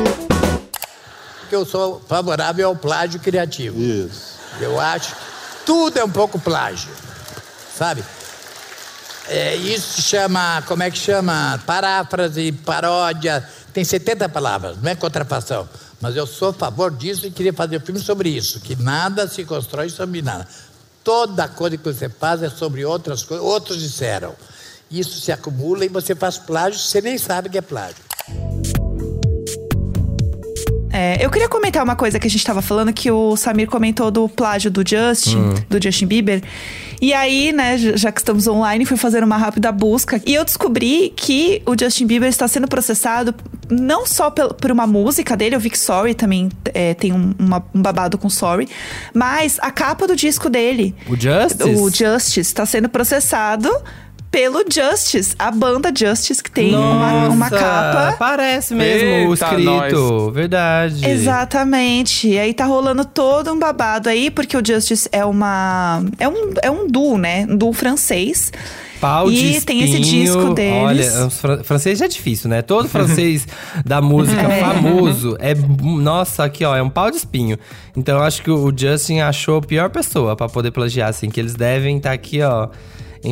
O: Porque eu sou favorável ao plágio criativo. Isso. Eu acho que tudo é um pouco plágio, sabe? É, isso se chama, como é que chama? Paráfrase, paródia, tem setenta palavras, não é contrafação. Mas eu sou a favor disso e queria fazer um filme sobre isso, que nada se constrói sobre nada. Toda coisa que você faz é sobre outras coisas, outros disseram. Isso se acumula e você faz plágio, você nem sabe que é plágio.
D: É, eu queria comentar uma coisa que a gente tava falando, que o Samir comentou do plágio do Justin,
E: Hum.
D: do Justin Bieber. E aí, né, já que estamos online, fui fazer uma rápida busca. E eu descobri que o Justin Bieber está sendo processado não só pel- por uma música dele, eu vi que Sorry também é, tem um, uma- um babado com Sorry, mas a capa do disco dele.
E: O Justice?
D: O Justice está sendo processado pelo Justice, a banda Justice, que tem uma, uma
E: Nossa,
D: capa.
E: Parece mesmo o
F: Eita,
E: escrito.
F: nós.
E: Verdade.
D: Exatamente. E aí tá rolando todo um babado aí, porque o Justice é uma. É um, é um duo, né? Um duo francês.
E: Pau de
D: E tem esse
E: espinho.
D: disco deles.
E: Olha, os fran- francês já é difícil, né? Todo francês da música
D: É.
E: famoso é. Nossa, aqui, ó, é um pau de espinho. Então eu acho que o Justin achou a pior pessoa pra poder plagiar, assim, que eles devem estar aqui, ó.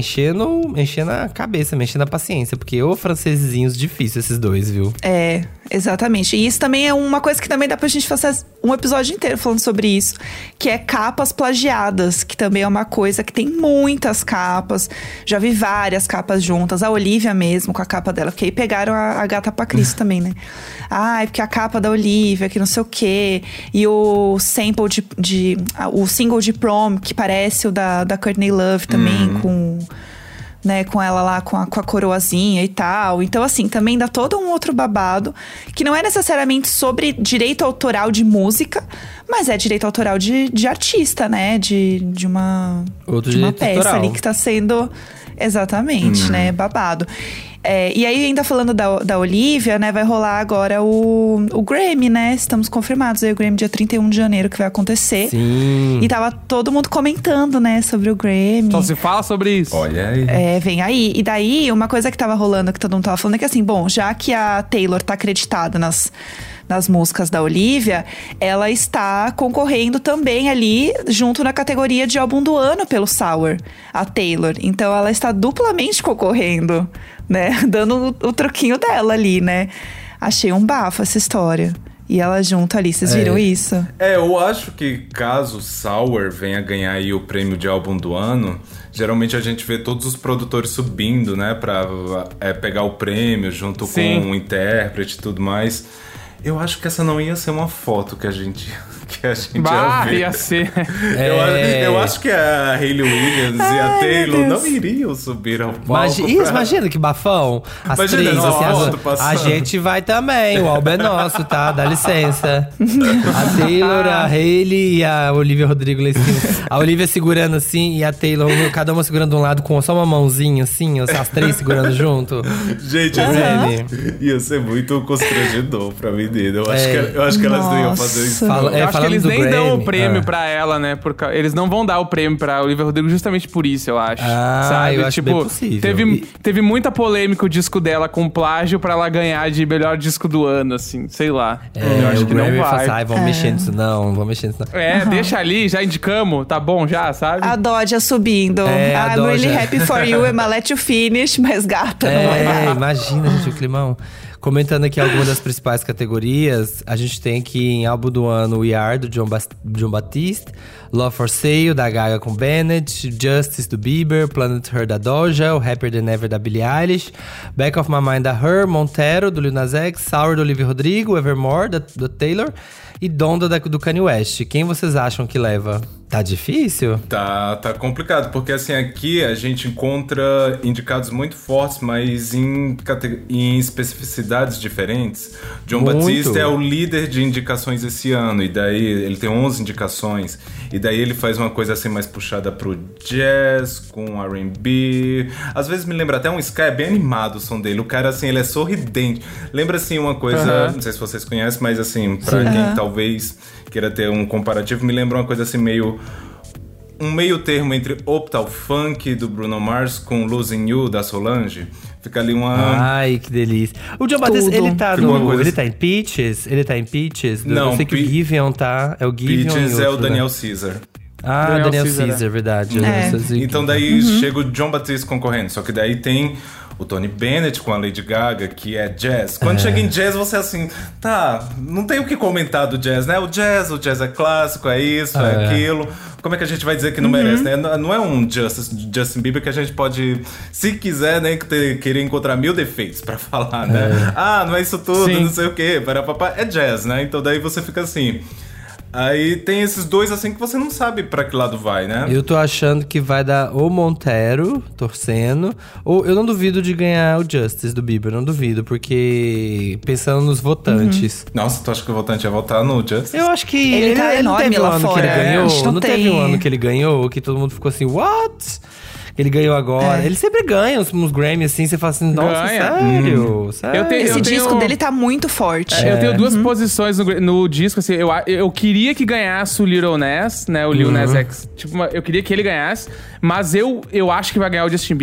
E: Enchendo, enchendo a cabeça, mexendo a paciência. Porque ô francesinhos difícil esses dois, viu?
D: É, Exatamente. E isso também é uma coisa que também dá pra gente fazer um episódio inteiro falando sobre isso. Que é capas plagiadas, que também é uma coisa que tem muitas capas. Já vi várias capas juntas. A Olivia mesmo, com a capa dela. Porque aí pegaram a, a gata pra Cristo também, né? Ai, porque a capa da Olivia, que não sei o quê. E o sample de... de o single de Prom, que parece o da, da Courtney Love também, uhum. com... né, com ela lá, com a, com a coroazinha e tal. Então, assim, também dá todo um outro babado, que não é necessariamente sobre direito autoral de música, mas é direito autoral de, de artista, né? De, de uma,
E: outro
D: de uma
E: direito
D: peça
E: autoral.
D: ali que tá sendo… Exatamente, hum. né? Babado. É, e aí, ainda falando da, da Olivia, né? Vai rolar agora o, o Grammy, né? Estamos confirmados aí, o Grammy dia trinta e um de janeiro que vai acontecer.
E: Sim.
D: E tava todo mundo comentando, né? Sobre o Grammy.
F: Só se fala sobre isso.
G: Olha aí.
D: É, vem aí. E daí, uma coisa que tava rolando, que todo mundo tava falando, é que assim, bom, já que a Taylor tá acreditada nas… nas músicas da Olivia, ela está concorrendo também ali, junto na categoria de álbum do ano pelo Sour, a Taylor. Então ela está duplamente concorrendo, né? Dando o, o troquinho dela ali, né? Achei um bafo essa história. E ela junto ali, vocês viram
G: é.
D: isso?
G: É, eu acho que caso Sour venha ganhar aí o prêmio de álbum do ano, geralmente a gente vê todos os produtores subindo, né? Pra é, pegar o prêmio junto
F: Sim.
G: com o intérprete e tudo mais. Eu acho que essa não ia ser uma foto que a gente, que a gente
F: bah,
G: ia ver.
F: ia ser.
G: É. Eu, eu acho que a Hayley Williams Ai, e a Taylor não iriam subir ao palco.
E: Imagina, pra... imagina que bafão. As
G: imagina
E: três, assim,
G: as,
E: a gente vai também, o álbum é nosso, tá? Dá licença. A Taylor, a Hayley e a Olivia Rodrigo lá em cima. A Olivia segurando assim e a Taylor, cada uma segurando de um lado com só uma mãozinha assim, as três segurando junto.
G: Gente, uhum. ia ser muito constrangedor pra mim. Eu acho,
E: é.
G: que, eu acho que elas não iam fazer isso.
E: Fala, é,
F: eu acho que eles nem
E: Grammy,
F: dão o prêmio
E: ah.
F: pra ela, né? Porque eles não vão dar o prêmio pra Olivia Rodrigo justamente por isso, eu acho.
E: Ah,
F: sabe?
E: eu acho
F: tipo,
E: bem possível.
F: Teve,
E: e...
F: teve muita polêmica o disco dela com plágio pra ela ganhar de melhor disco do ano, assim. Sei lá.
E: É,
F: eu acho
E: o
F: que não
E: Grammy
F: vai.
E: Fala, ai, vamos é. mexer nisso não, vamos mexer nisso não.
F: É, uhum. deixa ali, já indicamos, tá bom já, sabe?
D: A Dodja subindo.
E: É,
D: I'm
E: Doja.
D: really happy for you, Emma, let you finish. Mas gata,
E: é,
D: não vai dar.
E: Imagina, gente, o climão. Comentando aqui algumas das principais categorias, a gente tem aqui em álbum do ano We Are, do John, Bas- John Batiste, Love for Sale, da Gaga com Bennett, Justice, do Bieber, Planet Her, da Doja, o Happier Than Ever, da Billie Eilish, Back of My Mind, da Her, Montero, do Lil Nas X, Sour, do Olivia Rodrigo, Evermore, da, da Taylor e Donda, da, do Kanye West. Quem vocês acham que leva? Tá difícil?
G: Tá, tá complicado, porque assim, aqui a gente encontra indicados muito fortes, mas em, em especificidades diferentes. John
E: muito.
G: Batiste é o líder de indicações esse ano, e daí ele tem onze indicações, e daí ele faz uma coisa assim mais puxada pro jazz, com R and B. Às vezes me lembra até um ska, é bem animado o som dele. O cara, assim, ele é sorridente. Lembra, assim, uma coisa,
F: uhum.
G: não sei se vocês conhecem, mas assim, pra
E: Sim.
G: quem
E: Uhum.
G: talvez queira ter um comparativo, me lembra uma coisa assim meio... um meio termo entre Optal Funk, do Bruno Mars, com Losing You, da Solange. Fica ali uma...
E: Ai, que delícia. O John Batiste, ele tá
G: Fica
E: no... Ele
G: assim.
E: tá em Peaches? Ele tá em Peaches?
G: Não,
E: Eu sei que
G: Pe-
E: o Giveon tá... É o Giveon
G: Peaches
E: e
G: é o
E: outro,
G: Daniel
E: né?
G: Caesar.
E: Ah,
F: Daniel
E: Daniel
F: Caesar,
E: Caesar,
F: é.
E: verdade.
D: É.
G: Então daí uhum. chega o John Batiste concorrendo. Só que daí tem o Tony Bennett com a Lady Gaga, que é jazz. Quando
E: É.
G: chega em jazz, você é assim... Tá, não tem o que comentar do jazz, né? O jazz, o jazz é clássico, é isso, é,
E: É.
G: aquilo. Como é que a gente vai dizer que não
D: Uhum.
G: merece, né? Não é um Justin, Justin Bieber que a gente pode, se quiser, né, ter, querer encontrar mil defeitos pra falar, né?
E: É.
G: Ah, não é isso tudo,
F: Sim.
G: não sei o quê. Para papá, é jazz, né? Então daí você fica assim... Aí tem esses dois assim que você não sabe pra que lado vai, né?
E: Eu tô achando que vai dar ou Montero, torcendo, ou eu não duvido de ganhar o Justice do Bieber, não duvido, porque pensando nos votantes.
G: Nossa, tu acha que o votante ia votar no Justice?
E: Eu acho que
D: Ele
E: ele,
D: tá
E: ele não
D: enorme
E: teve um
D: lá
E: ano
D: fora.
E: que ele
D: É,
E: ganhou,
D: acho que
E: não,
D: não
E: teve
D: tem.
E: um ano que ele ganhou, que todo mundo ficou assim, what? Ele ganhou agora.
D: É.
E: Ele sempre ganha uns, uns Grammy assim, você fala assim, nossa,
F: Ganha.
E: sério? sério?
F: Eu tenho-
D: Esse
F: eu
D: disco
F: tenho-
D: dele tá muito forte.
F: É, Eu tenho duas posições no, no disco, assim, eu, eu queria que ganhasse o Lil Nas, né, o Lil
E: Uhum.
F: Nas X. Tipo, uma- eu queria que ele ganhasse, mas eu, eu acho que vai ganhar o Justin Bieber.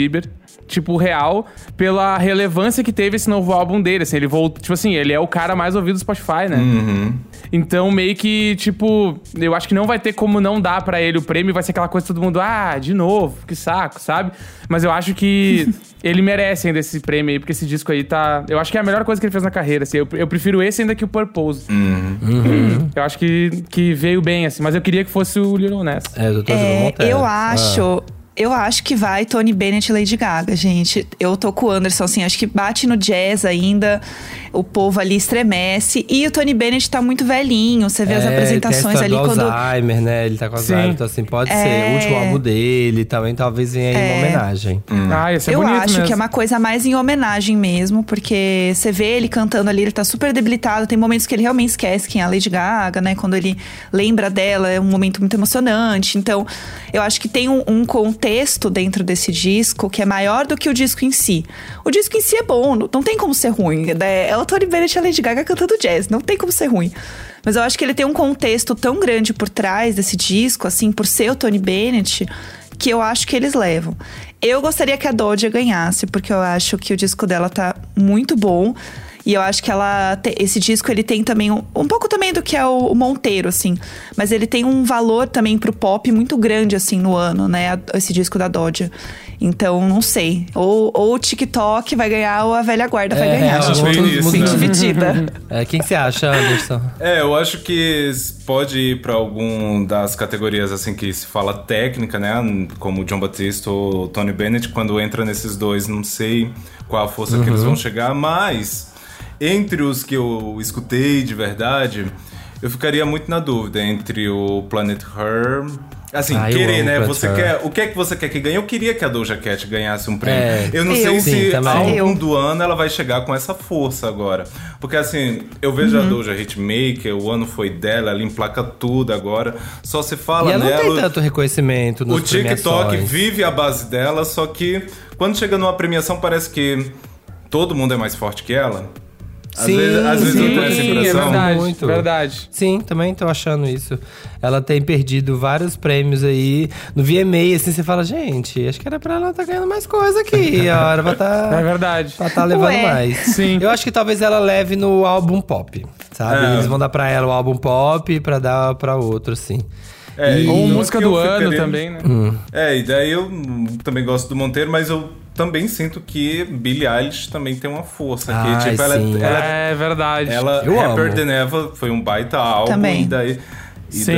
F: tipo, real, pela relevância que teve esse novo álbum dele, assim, ele voltou, tipo assim, ele é o cara mais ouvido do Spotify, né?
G: Uhum.
F: Então, meio que, tipo, eu acho que não vai ter como não dar pra ele o prêmio, vai ser aquela coisa todo mundo, ah, de novo, que saco, sabe? Mas eu acho que ele merece ainda esse prêmio aí, porque esse disco aí tá... Eu acho que é a melhor coisa que ele fez na carreira, assim, eu, eu prefiro esse ainda que o Purpose.
G: Uhum.
E: Uhum.
F: Eu acho que, que veio bem, assim, mas eu queria que fosse o Lil Nas.
E: É, eu tô
D: É, eu acho... Ah. Eu acho que vai Tony Bennett e Lady Gaga, gente. Eu tô com o Anderson, assim, acho que bate no jazz ainda. O povo ali estremece. E o Tony Bennett tá muito velhinho. Você vê
E: é,
D: as apresentações
E: tem a
D: ali
E: do
D: quando.
E: Alzheimer, né? Ele tá com Alzheimer, então assim, pode
D: É.
E: ser. O último álbum dele também talvez venha aí
D: É.
E: uma homenagem.
G: Hum.
F: Ah, esse é
D: Eu
F: bonito
D: acho
F: mesmo.
D: que é uma coisa mais em homenagem mesmo, porque você vê ele cantando ali, ele tá super debilitado. Tem momentos que ele realmente esquece quem é a Lady Gaga, né? Quando ele lembra dela, é um momento muito emocionante. Então, eu acho que tem um, um contexto dentro desse disco que é maior do que o disco em si. O disco em si é bom, não, não tem como ser ruim, né? É o Tony Bennett e a Lady Gaga cantando jazz, não tem como ser ruim. Mas eu acho que ele tem um contexto tão grande por trás desse disco, assim, por ser o Tony Bennett, que eu acho que eles levam. Eu gostaria que a Doja ganhasse, porque eu acho que o disco dela tá muito bom. E eu acho que ela te, esse disco ele tem também um, um pouco também do que é o, o Monteiro, assim. Mas ele tem um valor também pro pop muito grande, assim, no ano, né? Esse disco da Doja. Então, não sei. Ou, ou o TikTok vai ganhar ou a velha guarda vai
E: É,
D: ganhar.
E: eu
D: Gente,
E: acho
D: tô
E: isso,
D: bem
E: né?
D: dividida.
E: É, quem você acha, Anderson?
G: É, eu acho que pode ir pra algum das categorias assim que se fala técnica, né? Como o Jon Batista ou Tony Bennett. Quando entra nesses dois, não sei qual a força
E: Uhum.
G: que eles vão chegar, mas entre os que eu escutei de verdade, eu ficaria muito na dúvida entre o Planet Her. Assim,
E: Ah, eu
G: querer,
E: amo
G: né?
E: Planet
G: Você
E: Her.
G: quer, o que é que você quer que ganhe? Eu queria que a Doja Cat ganhasse um prêmio.
E: É.
G: Eu não
E: Eu.
G: sei
E: Sim,
G: se
E: também.
G: algum
D: Eu.
G: do ano ela vai chegar com essa força agora. Porque assim, eu vejo
E: Uhum.
G: a Doja Hitmaker, o ano foi dela, ela emplaca tudo agora. Só se fala
E: E ela
G: nela.
E: não tem tanto reconhecimento nos
G: O TikTok
E: premiações.
G: vive a base dela, só que quando chega numa premiação parece que todo mundo é mais forte que ela. Às
E: Sim,
G: vezes, às vezes
E: sim,
G: eu tenho essa
F: sim, é
G: impressão.
F: verdade.
E: Muito.
F: Verdade.
E: Sim, também tô achando isso. Ela tem perdido vários prêmios aí. No V M A, assim, você fala, gente, acho que era pra ela estar ganhando mais coisa aqui. A hora pra tá,
F: É verdade.
E: pra tá levando
D: Ué.
E: mais.
F: Sim.
E: Eu acho que talvez ela leve no álbum pop, sabe?
G: É.
E: Eles vão dar pra ela o álbum pop pra dar pra outro, assim.
G: É,
E: E-
F: Ou
G: então
F: música
G: que eu
F: do ano
G: ficaria-
F: também, né?
E: Hum.
G: É, e daí eu hum, também gosto do Monteiro, mas eu também sinto que Billie Eilish também tem uma força aqui.
E: Ai,
G: tipo, ela,
E: sim.
G: ela,
F: É verdade.
G: ela
E: Eu
G: Happier
E: amo.
G: Than Ever foi um baita álbum.
D: Também.
G: E daí, e
F: Sim.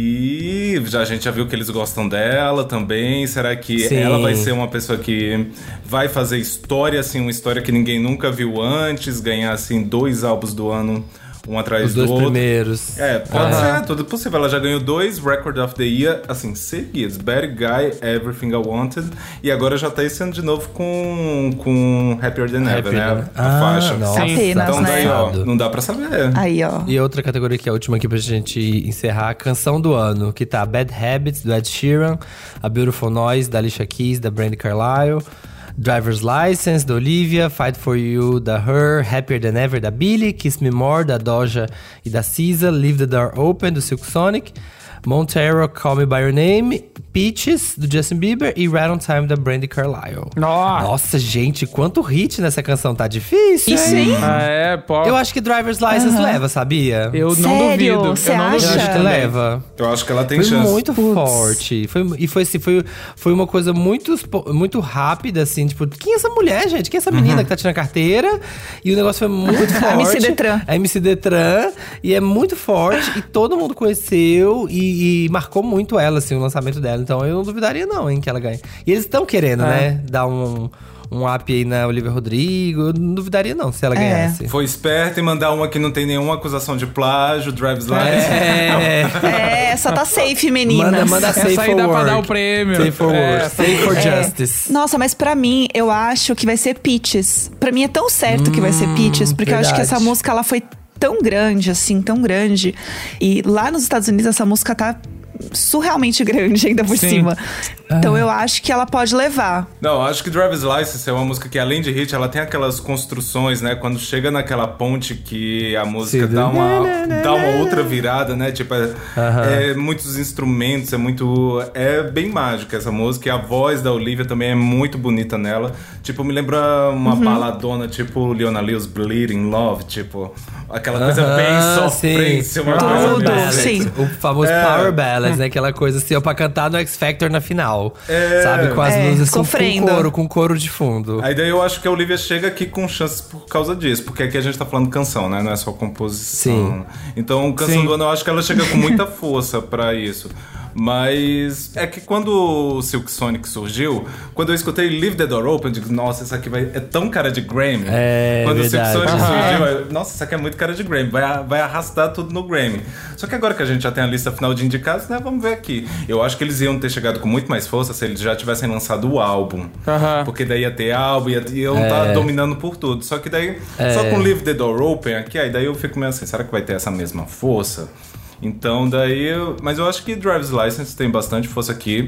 G: daí já, a gente já viu que eles gostam dela também. Será que
E: Sim.
G: ela vai ser uma pessoa que vai fazer história, assim, uma história que ninguém nunca viu antes, ganhar assim dois álbuns do ano, um atrás
E: Os
G: do
E: dois
G: outro?
E: primeiros.
G: É, pode
E: Aham.
G: ser, tudo possível. Ela já ganhou dois Record of the Year, assim, seguidos. Bad Guy, Everything I Wanted. E agora já tá esse ano de novo com, com Happier Than Ever,
E: Happier
G: né?
E: Than-
G: A
E: Ah,
G: faixa.
E: nossa.
D: Apenas,
G: Então daí,
D: né?
G: ó, não dá pra saber.
D: Aí, ó.
E: E outra categoria que é a última aqui pra gente encerrar, a canção do ano, que tá Bad Habits, do Ed Sheeran, A Beautiful Noise, da Alicia Keys, da Brandi Carlile, Driver's License, da Olivia, Fight For You, da Her, Happier Than Ever, da Billie, Kiss Me More, da Doja e da S Z A, Leave the Door Open, do Silk Sonic, Montero, Call Me By Your Name, Peaches, do Justin Bieber e Right On Time, da Brandi Carlile.
F: Nossa.
E: Nossa, gente, quanto hit nessa canção, tá difícil,
D: Isso,
E: hein?
D: hein?
F: Ah, é, pô.
E: Eu acho que Driver's License leva, sabia?
F: Eu não
D: Sério?
F: duvido.
D: Você
F: eu não
D: acha?
E: Eu
F: duvido
E: acho que
F: também.
E: leva.
G: Eu acho que ela tem
E: Foi
G: chance.
E: muito forte. Foi, e foi assim, foi, foi uma coisa muito, espo- muito rápida, assim, tipo, quem é essa mulher, gente? Quem é essa menina que tá tirando carteira? E o negócio foi muito forte.
D: A M C Detran.
E: A M C Detran. E é muito forte. E todo mundo conheceu e, e marcou muito ela, assim, o lançamento dela. Então eu não duvidaria, não, hein, que ela ganhe. E eles estão querendo,
F: É.
E: né? Dar um, um up aí na Olivia Rodrigo. Eu não duvidaria, não, se ela
D: É.
E: ganhasse.
G: Foi esperta em mandar uma que não tem nenhuma acusação de plágio, Driver's License.
E: É.
D: É, essa tá safe, meninas.
E: Manda, manda safe
F: Essa aí
E: for
F: dá pra
E: work.
F: dar o prêmio.
E: Safe for
F: É,
E: work. Safe for
D: É.
E: justice.
D: Nossa, mas pra mim, eu acho que vai ser Peaches. Pra mim é tão certo que vai ser Peaches, porque eu acho que
E: verdade.
D: essa música ela foi tão grande, assim, tão grande. E lá nos Estados Unidos essa música tá surrealmente grande ainda por
F: Sim.
D: cima. Então
E: Ah.
D: eu acho que ela pode levar.
G: Não, acho que Driver's License é uma música que, além de hit, ela tem aquelas construções, né? Quando chega naquela ponte que a música
E: Sim.
G: dá uma, dá uma outra virada, né? Tipo, é, é muitos instrumentos, é muito... É bem mágica essa música. E a voz da Olivia também é muito bonita nela. Tipo, me lembra uma
E: Uhum.
G: baladona, tipo Leona Lewis, Bleeding Love, tipo... Aquela coisa
E: Aham,
G: bem
E: sim.
G: sofrência, uma
E: Power
G: coisa bem
E: Ballads.
G: sexy.
E: O famoso
G: É.
E: Power Ballads, né? Aquela coisa assim, ó, pra cantar no X Factor na final.
G: É.
E: Sabe? Com as
G: É,
E: luzes, com, com
G: sofrendo.
E: coro, com coro de fundo.
G: Aí daí eu acho que a Olivia chega aqui com chances por causa disso, porque aqui a gente tá falando canção, né? Não é só composição.
E: Sim.
G: Então, canção
E: Sim.
G: do ano eu acho que ela chega com muita força pra isso. Mas é que quando o Silk Sonic surgiu, quando eu escutei Leave the Door Open, eu digo, nossa, isso aqui vai, é tão cara de Grammy.
E: É,
G: quando
E: verdade.
G: o Silk Sonic
E: Aham.
G: surgiu, eu, nossa, isso aqui é muito cara de Grammy, vai, vai arrastar tudo no Grammy. Só que agora que a gente já tem a lista final de indicados, né, vamos ver aqui. Eu acho que eles iam ter chegado com muito mais força se eles já tivessem lançado o álbum. Porque daí ia ter álbum, ia, iam
E: É.
G: estar dominando por tudo. Só que daí,
E: É.
G: só com Leave the Door Open aqui, aí daí eu fico meio assim, será que vai ter essa mesma força? Então daí, eu, mas eu acho que Driver's License tem bastante força aqui.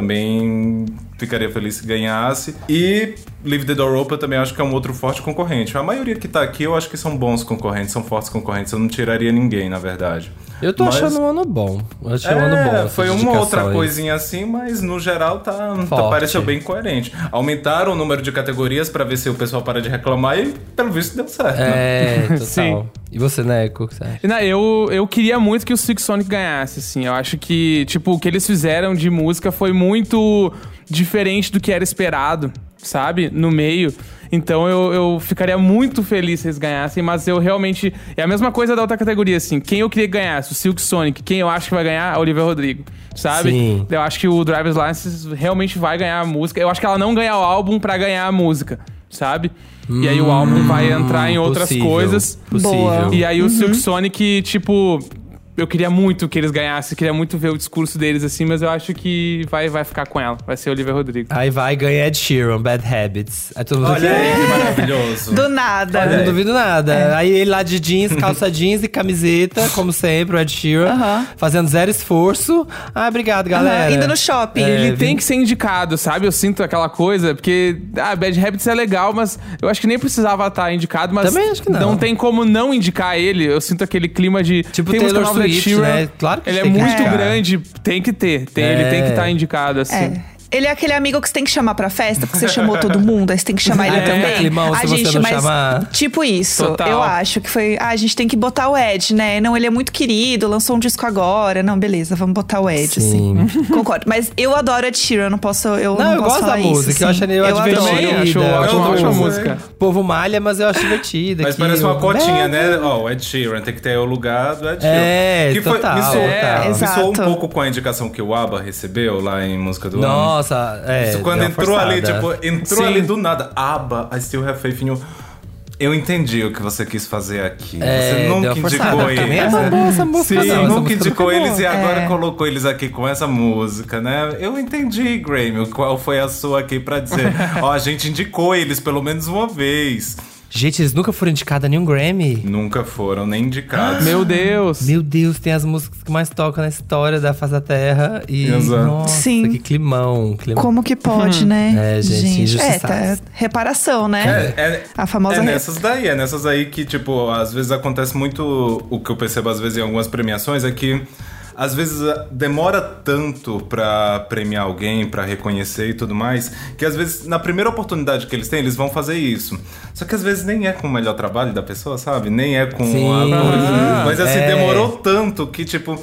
G: Também ficaria feliz se ganhasse. E Leave the Door Open eu também acho que é um outro forte concorrente. A maioria que tá aqui eu acho que são bons concorrentes, são fortes concorrentes. Eu não tiraria ninguém, na verdade.
E: Eu tô
G: Mas-
E: achando um ano bom. Eu achei um
G: é,
E: ano bom. essas
G: foi uma outra
E: indicações.
G: coisinha assim, mas no geral tá, tá
E: Forte.
G: pareceu bem coerente. Aumentaram o número de categorias pra ver se o pessoal para de reclamar e pelo visto deu certo.
E: É,
G: né?
E: total.
F: Sim.
E: E você, Neco, o que você acha?
F: Não, eu, eu queria muito que o Silk Sonic ganhasse, assim. Eu acho que, tipo, o que eles fizeram de música foi muito diferente do que era esperado, sabe? No meio. Então eu, eu ficaria muito feliz se eles ganhassem, mas eu realmente... É a mesma coisa da outra categoria, assim. Quem eu queria que ganhasse? O Silk Sonic. Quem eu acho que vai ganhar? A Olivia Rodrigo, sabe?
E: Sim.
F: Eu acho que o Driver's License realmente vai ganhar a música. Eu acho que ela não ganha o álbum pra ganhar a música, sabe? E aí o álbum vai entrar em outras
E: possível,
F: coisas.
E: possível. Boa.
F: E aí o
E: Uhum.
F: Silk Sonic, tipo... Eu queria muito que eles ganhassem, queria muito ver o discurso deles assim, mas eu acho que vai, vai ficar com ela. Vai ser Olivia Rodrigo.
E: Aí vai ganhar Ed Sheeran, Bad Habits. Aí todo mundo
G: Olha aí, que maravilhoso.
D: Do nada.
E: Eu não duvido nada. Aí ele lá de jeans, calça jeans e camiseta, como sempre, o Ed Sheeran.
D: Aham.
E: Fazendo zero esforço. Ah, obrigado, galera.
D: Aham, indo no shopping.
E: É,
F: Ele
E: vim-
F: tem que ser indicado, sabe? Eu sinto aquela coisa, porque ah, Bad Habits é legal, mas eu acho que nem precisava estar indicado, mas
E: Também acho que não.
F: tem como não indicar ele. Eu sinto aquele clima de
E: Tipo
F: tem
E: Taylor
F: música nova da
E: Swift,
F: Sheeran,
E: né? Claro que
F: ele é
E: tem que
F: muito
E: indicar.
F: grande, tem que ter, tem, ele
E: É.
F: tem que estar indicado assim.
D: É. Ele é aquele amigo que você tem que chamar pra festa, porque você chamou todo mundo, aí você tem que chamar ele
F: É,
D: também.
E: climão, se
D: a
E: você
D: gente,
E: não
D: mas,
E: chamar.
D: tipo isso,
F: Total.
D: eu acho que foi. Ah, a gente tem que botar o Ed, né? Não, ele é muito querido, lançou um disco agora. Não, beleza, vamos botar o Ed,
E: Sim.
D: assim. Concordo. Mas eu adoro Ed Sheeran, eu não posso. Eu não,
E: Não, eu
D: posso
E: gosto da
D: falar isso,
E: música.
D: assim.
E: Eu acho eu
D: adoro.
E: divertida.
F: também acho
E: Eu
F: ótima,
E: adoro
F: ótima
E: música.
F: música.
E: O povo malha, mas eu acho divertida.
G: Mas
E: que
G: parece uma
E: eu-
G: cotinha,
E: É,
G: né? Ó, o Ed Sheeran tem que ter o lugar do Ed Sheeran.
E: É,
G: que foi,
E: total,
G: me soou,
E: total.
G: me soou um
D: Exato.
G: pouco com a indicação que o ABBA recebeu lá em Música do Ano.
E: Nossa, é.
G: Isso quando
E: deu uma
G: entrou ali,
E: forçada.
G: tipo, entrou
F: Sim.
G: ali do nada. ABBA, I Still Have Faith in You. Eu entendi o que você quis fazer aqui.
E: É,
G: você
E: deu
G: nunca
E: uma forçada.
G: indicou eles.
E: Nem é tão boa essa música,
G: Sim,
E: não. Essa
G: nunca
E: música
G: indicou
E: nunca é
G: eles e
E: boa.
G: agora
D: É.
G: colocou eles aqui com essa música, né? Eu entendi, Grammy, qual foi a sua aqui pra dizer. Ó, a gente indicou eles pelo menos uma vez.
E: Gente, eles nunca foram indicados a nenhum Grammy.
G: Nunca foram nem indicados.
F: Meu Deus.
E: Meu Deus, tem as músicas que mais tocam na história da face da Terra. E,
G: Exato.
E: nossa,
D: Sim.
E: que climão. climão.
D: Como que pode, né?
E: É, gente,
D: é,
E: injustiçados.
D: tá, reparação, né?
G: É, é,
D: A famosa
G: é
D: re-
G: nessas daí, é nessas aí que, tipo, às vezes acontece muito. O que eu percebo às vezes em algumas premiações é que às vezes demora tanto pra premiar alguém, pra reconhecer e tudo mais, que às vezes na primeira oportunidade que eles têm, eles vão fazer isso. Só que às vezes nem é com o melhor trabalho da pessoa, sabe? Nem é com
E: Sim.
G: a coisa. Mas assim,
E: É.
G: demorou tanto que, tipo.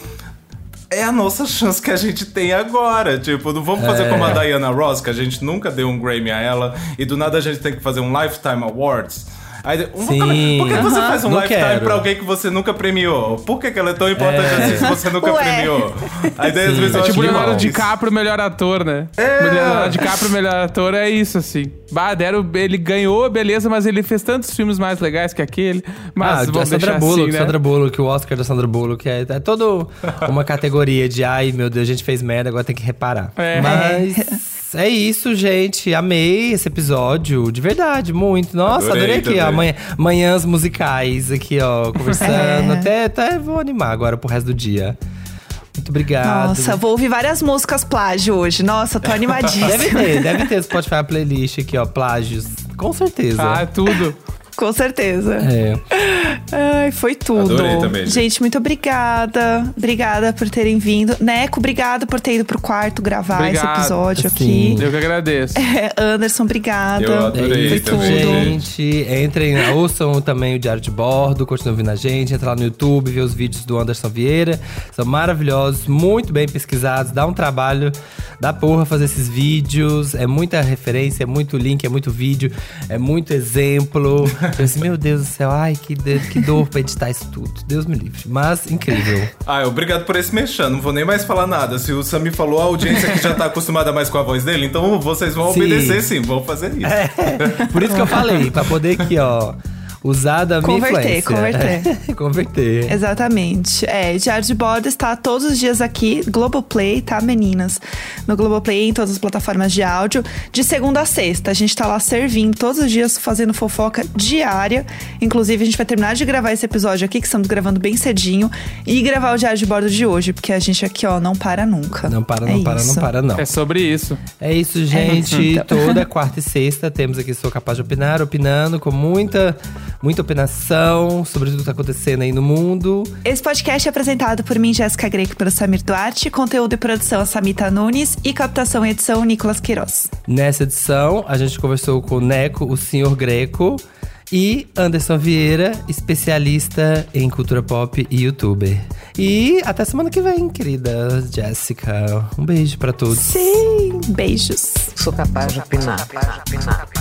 G: É a nossa chance que a gente tem agora. Tipo, não vamos fazer
E: É.
G: como a Diana Ross, que a gente nunca deu um Grammy a ela, e do nada a gente tem que fazer um Lifetime Awards. Aí, um-
E: Sim.
G: Por que você
E: Aham.
G: faz um
E: Não
G: Lifetime
E: quero.
G: pra alguém que você nunca premiou? Por que, que ela é tão importante
E: É.
G: assim se você nunca
D: Ué.
G: premiou? Aí daí, às
E: Sim.
G: vezes eu
F: É
G: acho
F: tipo
G: que
F: Leonardo
G: não.
F: DiCaprio, melhor ator, né?
G: É.
F: Leonardo DiCaprio, melhor ator, é isso, assim. Bah, deram, ele ganhou, beleza, mas ele fez tantos filmes mais legais que aquele. Mas
E: Ah, a
F: vamos
E: Sandra
F: deixar
E: Bullock,
F: assim, né?
E: Sandra Bullock, o Oscar da Sandra Bullock é, é todo uma categoria de ai meu Deus, a gente fez merda, agora tem que reparar.
F: É.
E: Mas é isso, gente. Amei esse episódio, de verdade, muito. Nossa, adorei,
G: Adorei
E: aqui,
G: também.
E: ó. Manhã, manhãs musicais aqui, ó, conversando.
D: É.
E: Até, até vou animar agora pro resto do dia. Muito obrigado.
D: Nossa, vou ouvir várias músicas plágio hoje. Nossa, tô animadíssima.
E: Deve ter, deve ter Spotify playlist aqui, ó, plágios. Com certeza.
F: Ah, tudo.
D: Com certeza.
E: É.
D: Ai, foi tudo.
G: Adorei também, gente.
D: Gente, muito obrigada. Obrigada por terem vindo. Neco, obrigado por ter ido pro quarto gravar
F: Obrigado.
D: esse episódio
E: Sim.
D: aqui.
F: Eu que agradeço.
D: É, Anderson, obrigada.
G: Eu adorei
D: Foi
G: também.
D: tudo.
E: Gente, entrem, ouçam também o Diário de Bordo, continuem ouvindo a gente, entra lá no YouTube, vê os vídeos do Anderson Vieira. São maravilhosos, muito bem pesquisados, dá um trabalho da porra fazer esses vídeos. É muita referência, é muito link, é muito vídeo, é muito exemplo. Eu assim, meu Deus do céu, ai, que, de- que dor pra editar isso tudo. Deus me livre. Mas, incrível.
G: Ah, obrigado por esse mexão. Não vou nem mais falar nada. Se o Samir falou, a audiência que já tá acostumada mais com a voz dele, então vocês vão
E: Sim.
G: obedecer sim, vão fazer isso.
E: É, por isso que eu falei, pra poder aqui, ó, usar da minha
D: Converter,
E: influência.
D: converter.
E: Converter.
D: Exatamente. É, Diário de Bordo está todos os dias aqui, Globoplay, tá, meninas? No Globoplay, em todas as plataformas de áudio, de segunda a sexta. A gente tá lá servindo todos os dias, fazendo fofoca diária. Inclusive, a gente vai terminar de gravar esse episódio aqui, que estamos gravando bem cedinho, e gravar o Diário de Bordo de hoje, porque a gente aqui, ó, não para nunca.
E: Não para,
D: É
E: não para,
D: isso.
E: não para, não.
F: É sobre isso.
E: É isso, gente.
D: É isso, então.
E: Toda quarta e sexta temos aqui Sou Capaz de Opinar, opinando com muita, muita opinação sobre tudo que tá acontecendo aí no mundo.
D: Esse podcast é apresentado por mim, Jéssica Greco, pelo Samir Duarte. Conteúdo e produção, a Samita Nunes. E captação e edição, Nicolas Queiroz.
E: Nessa edição, a gente conversou com o Neco, o senhor Greco, e Anderson Vieira, especialista em cultura pop e youtuber. E até semana que vem, querida Jéssica. Um beijo pra todos.
D: Sim, beijos.
C: Sou capaz de opinar.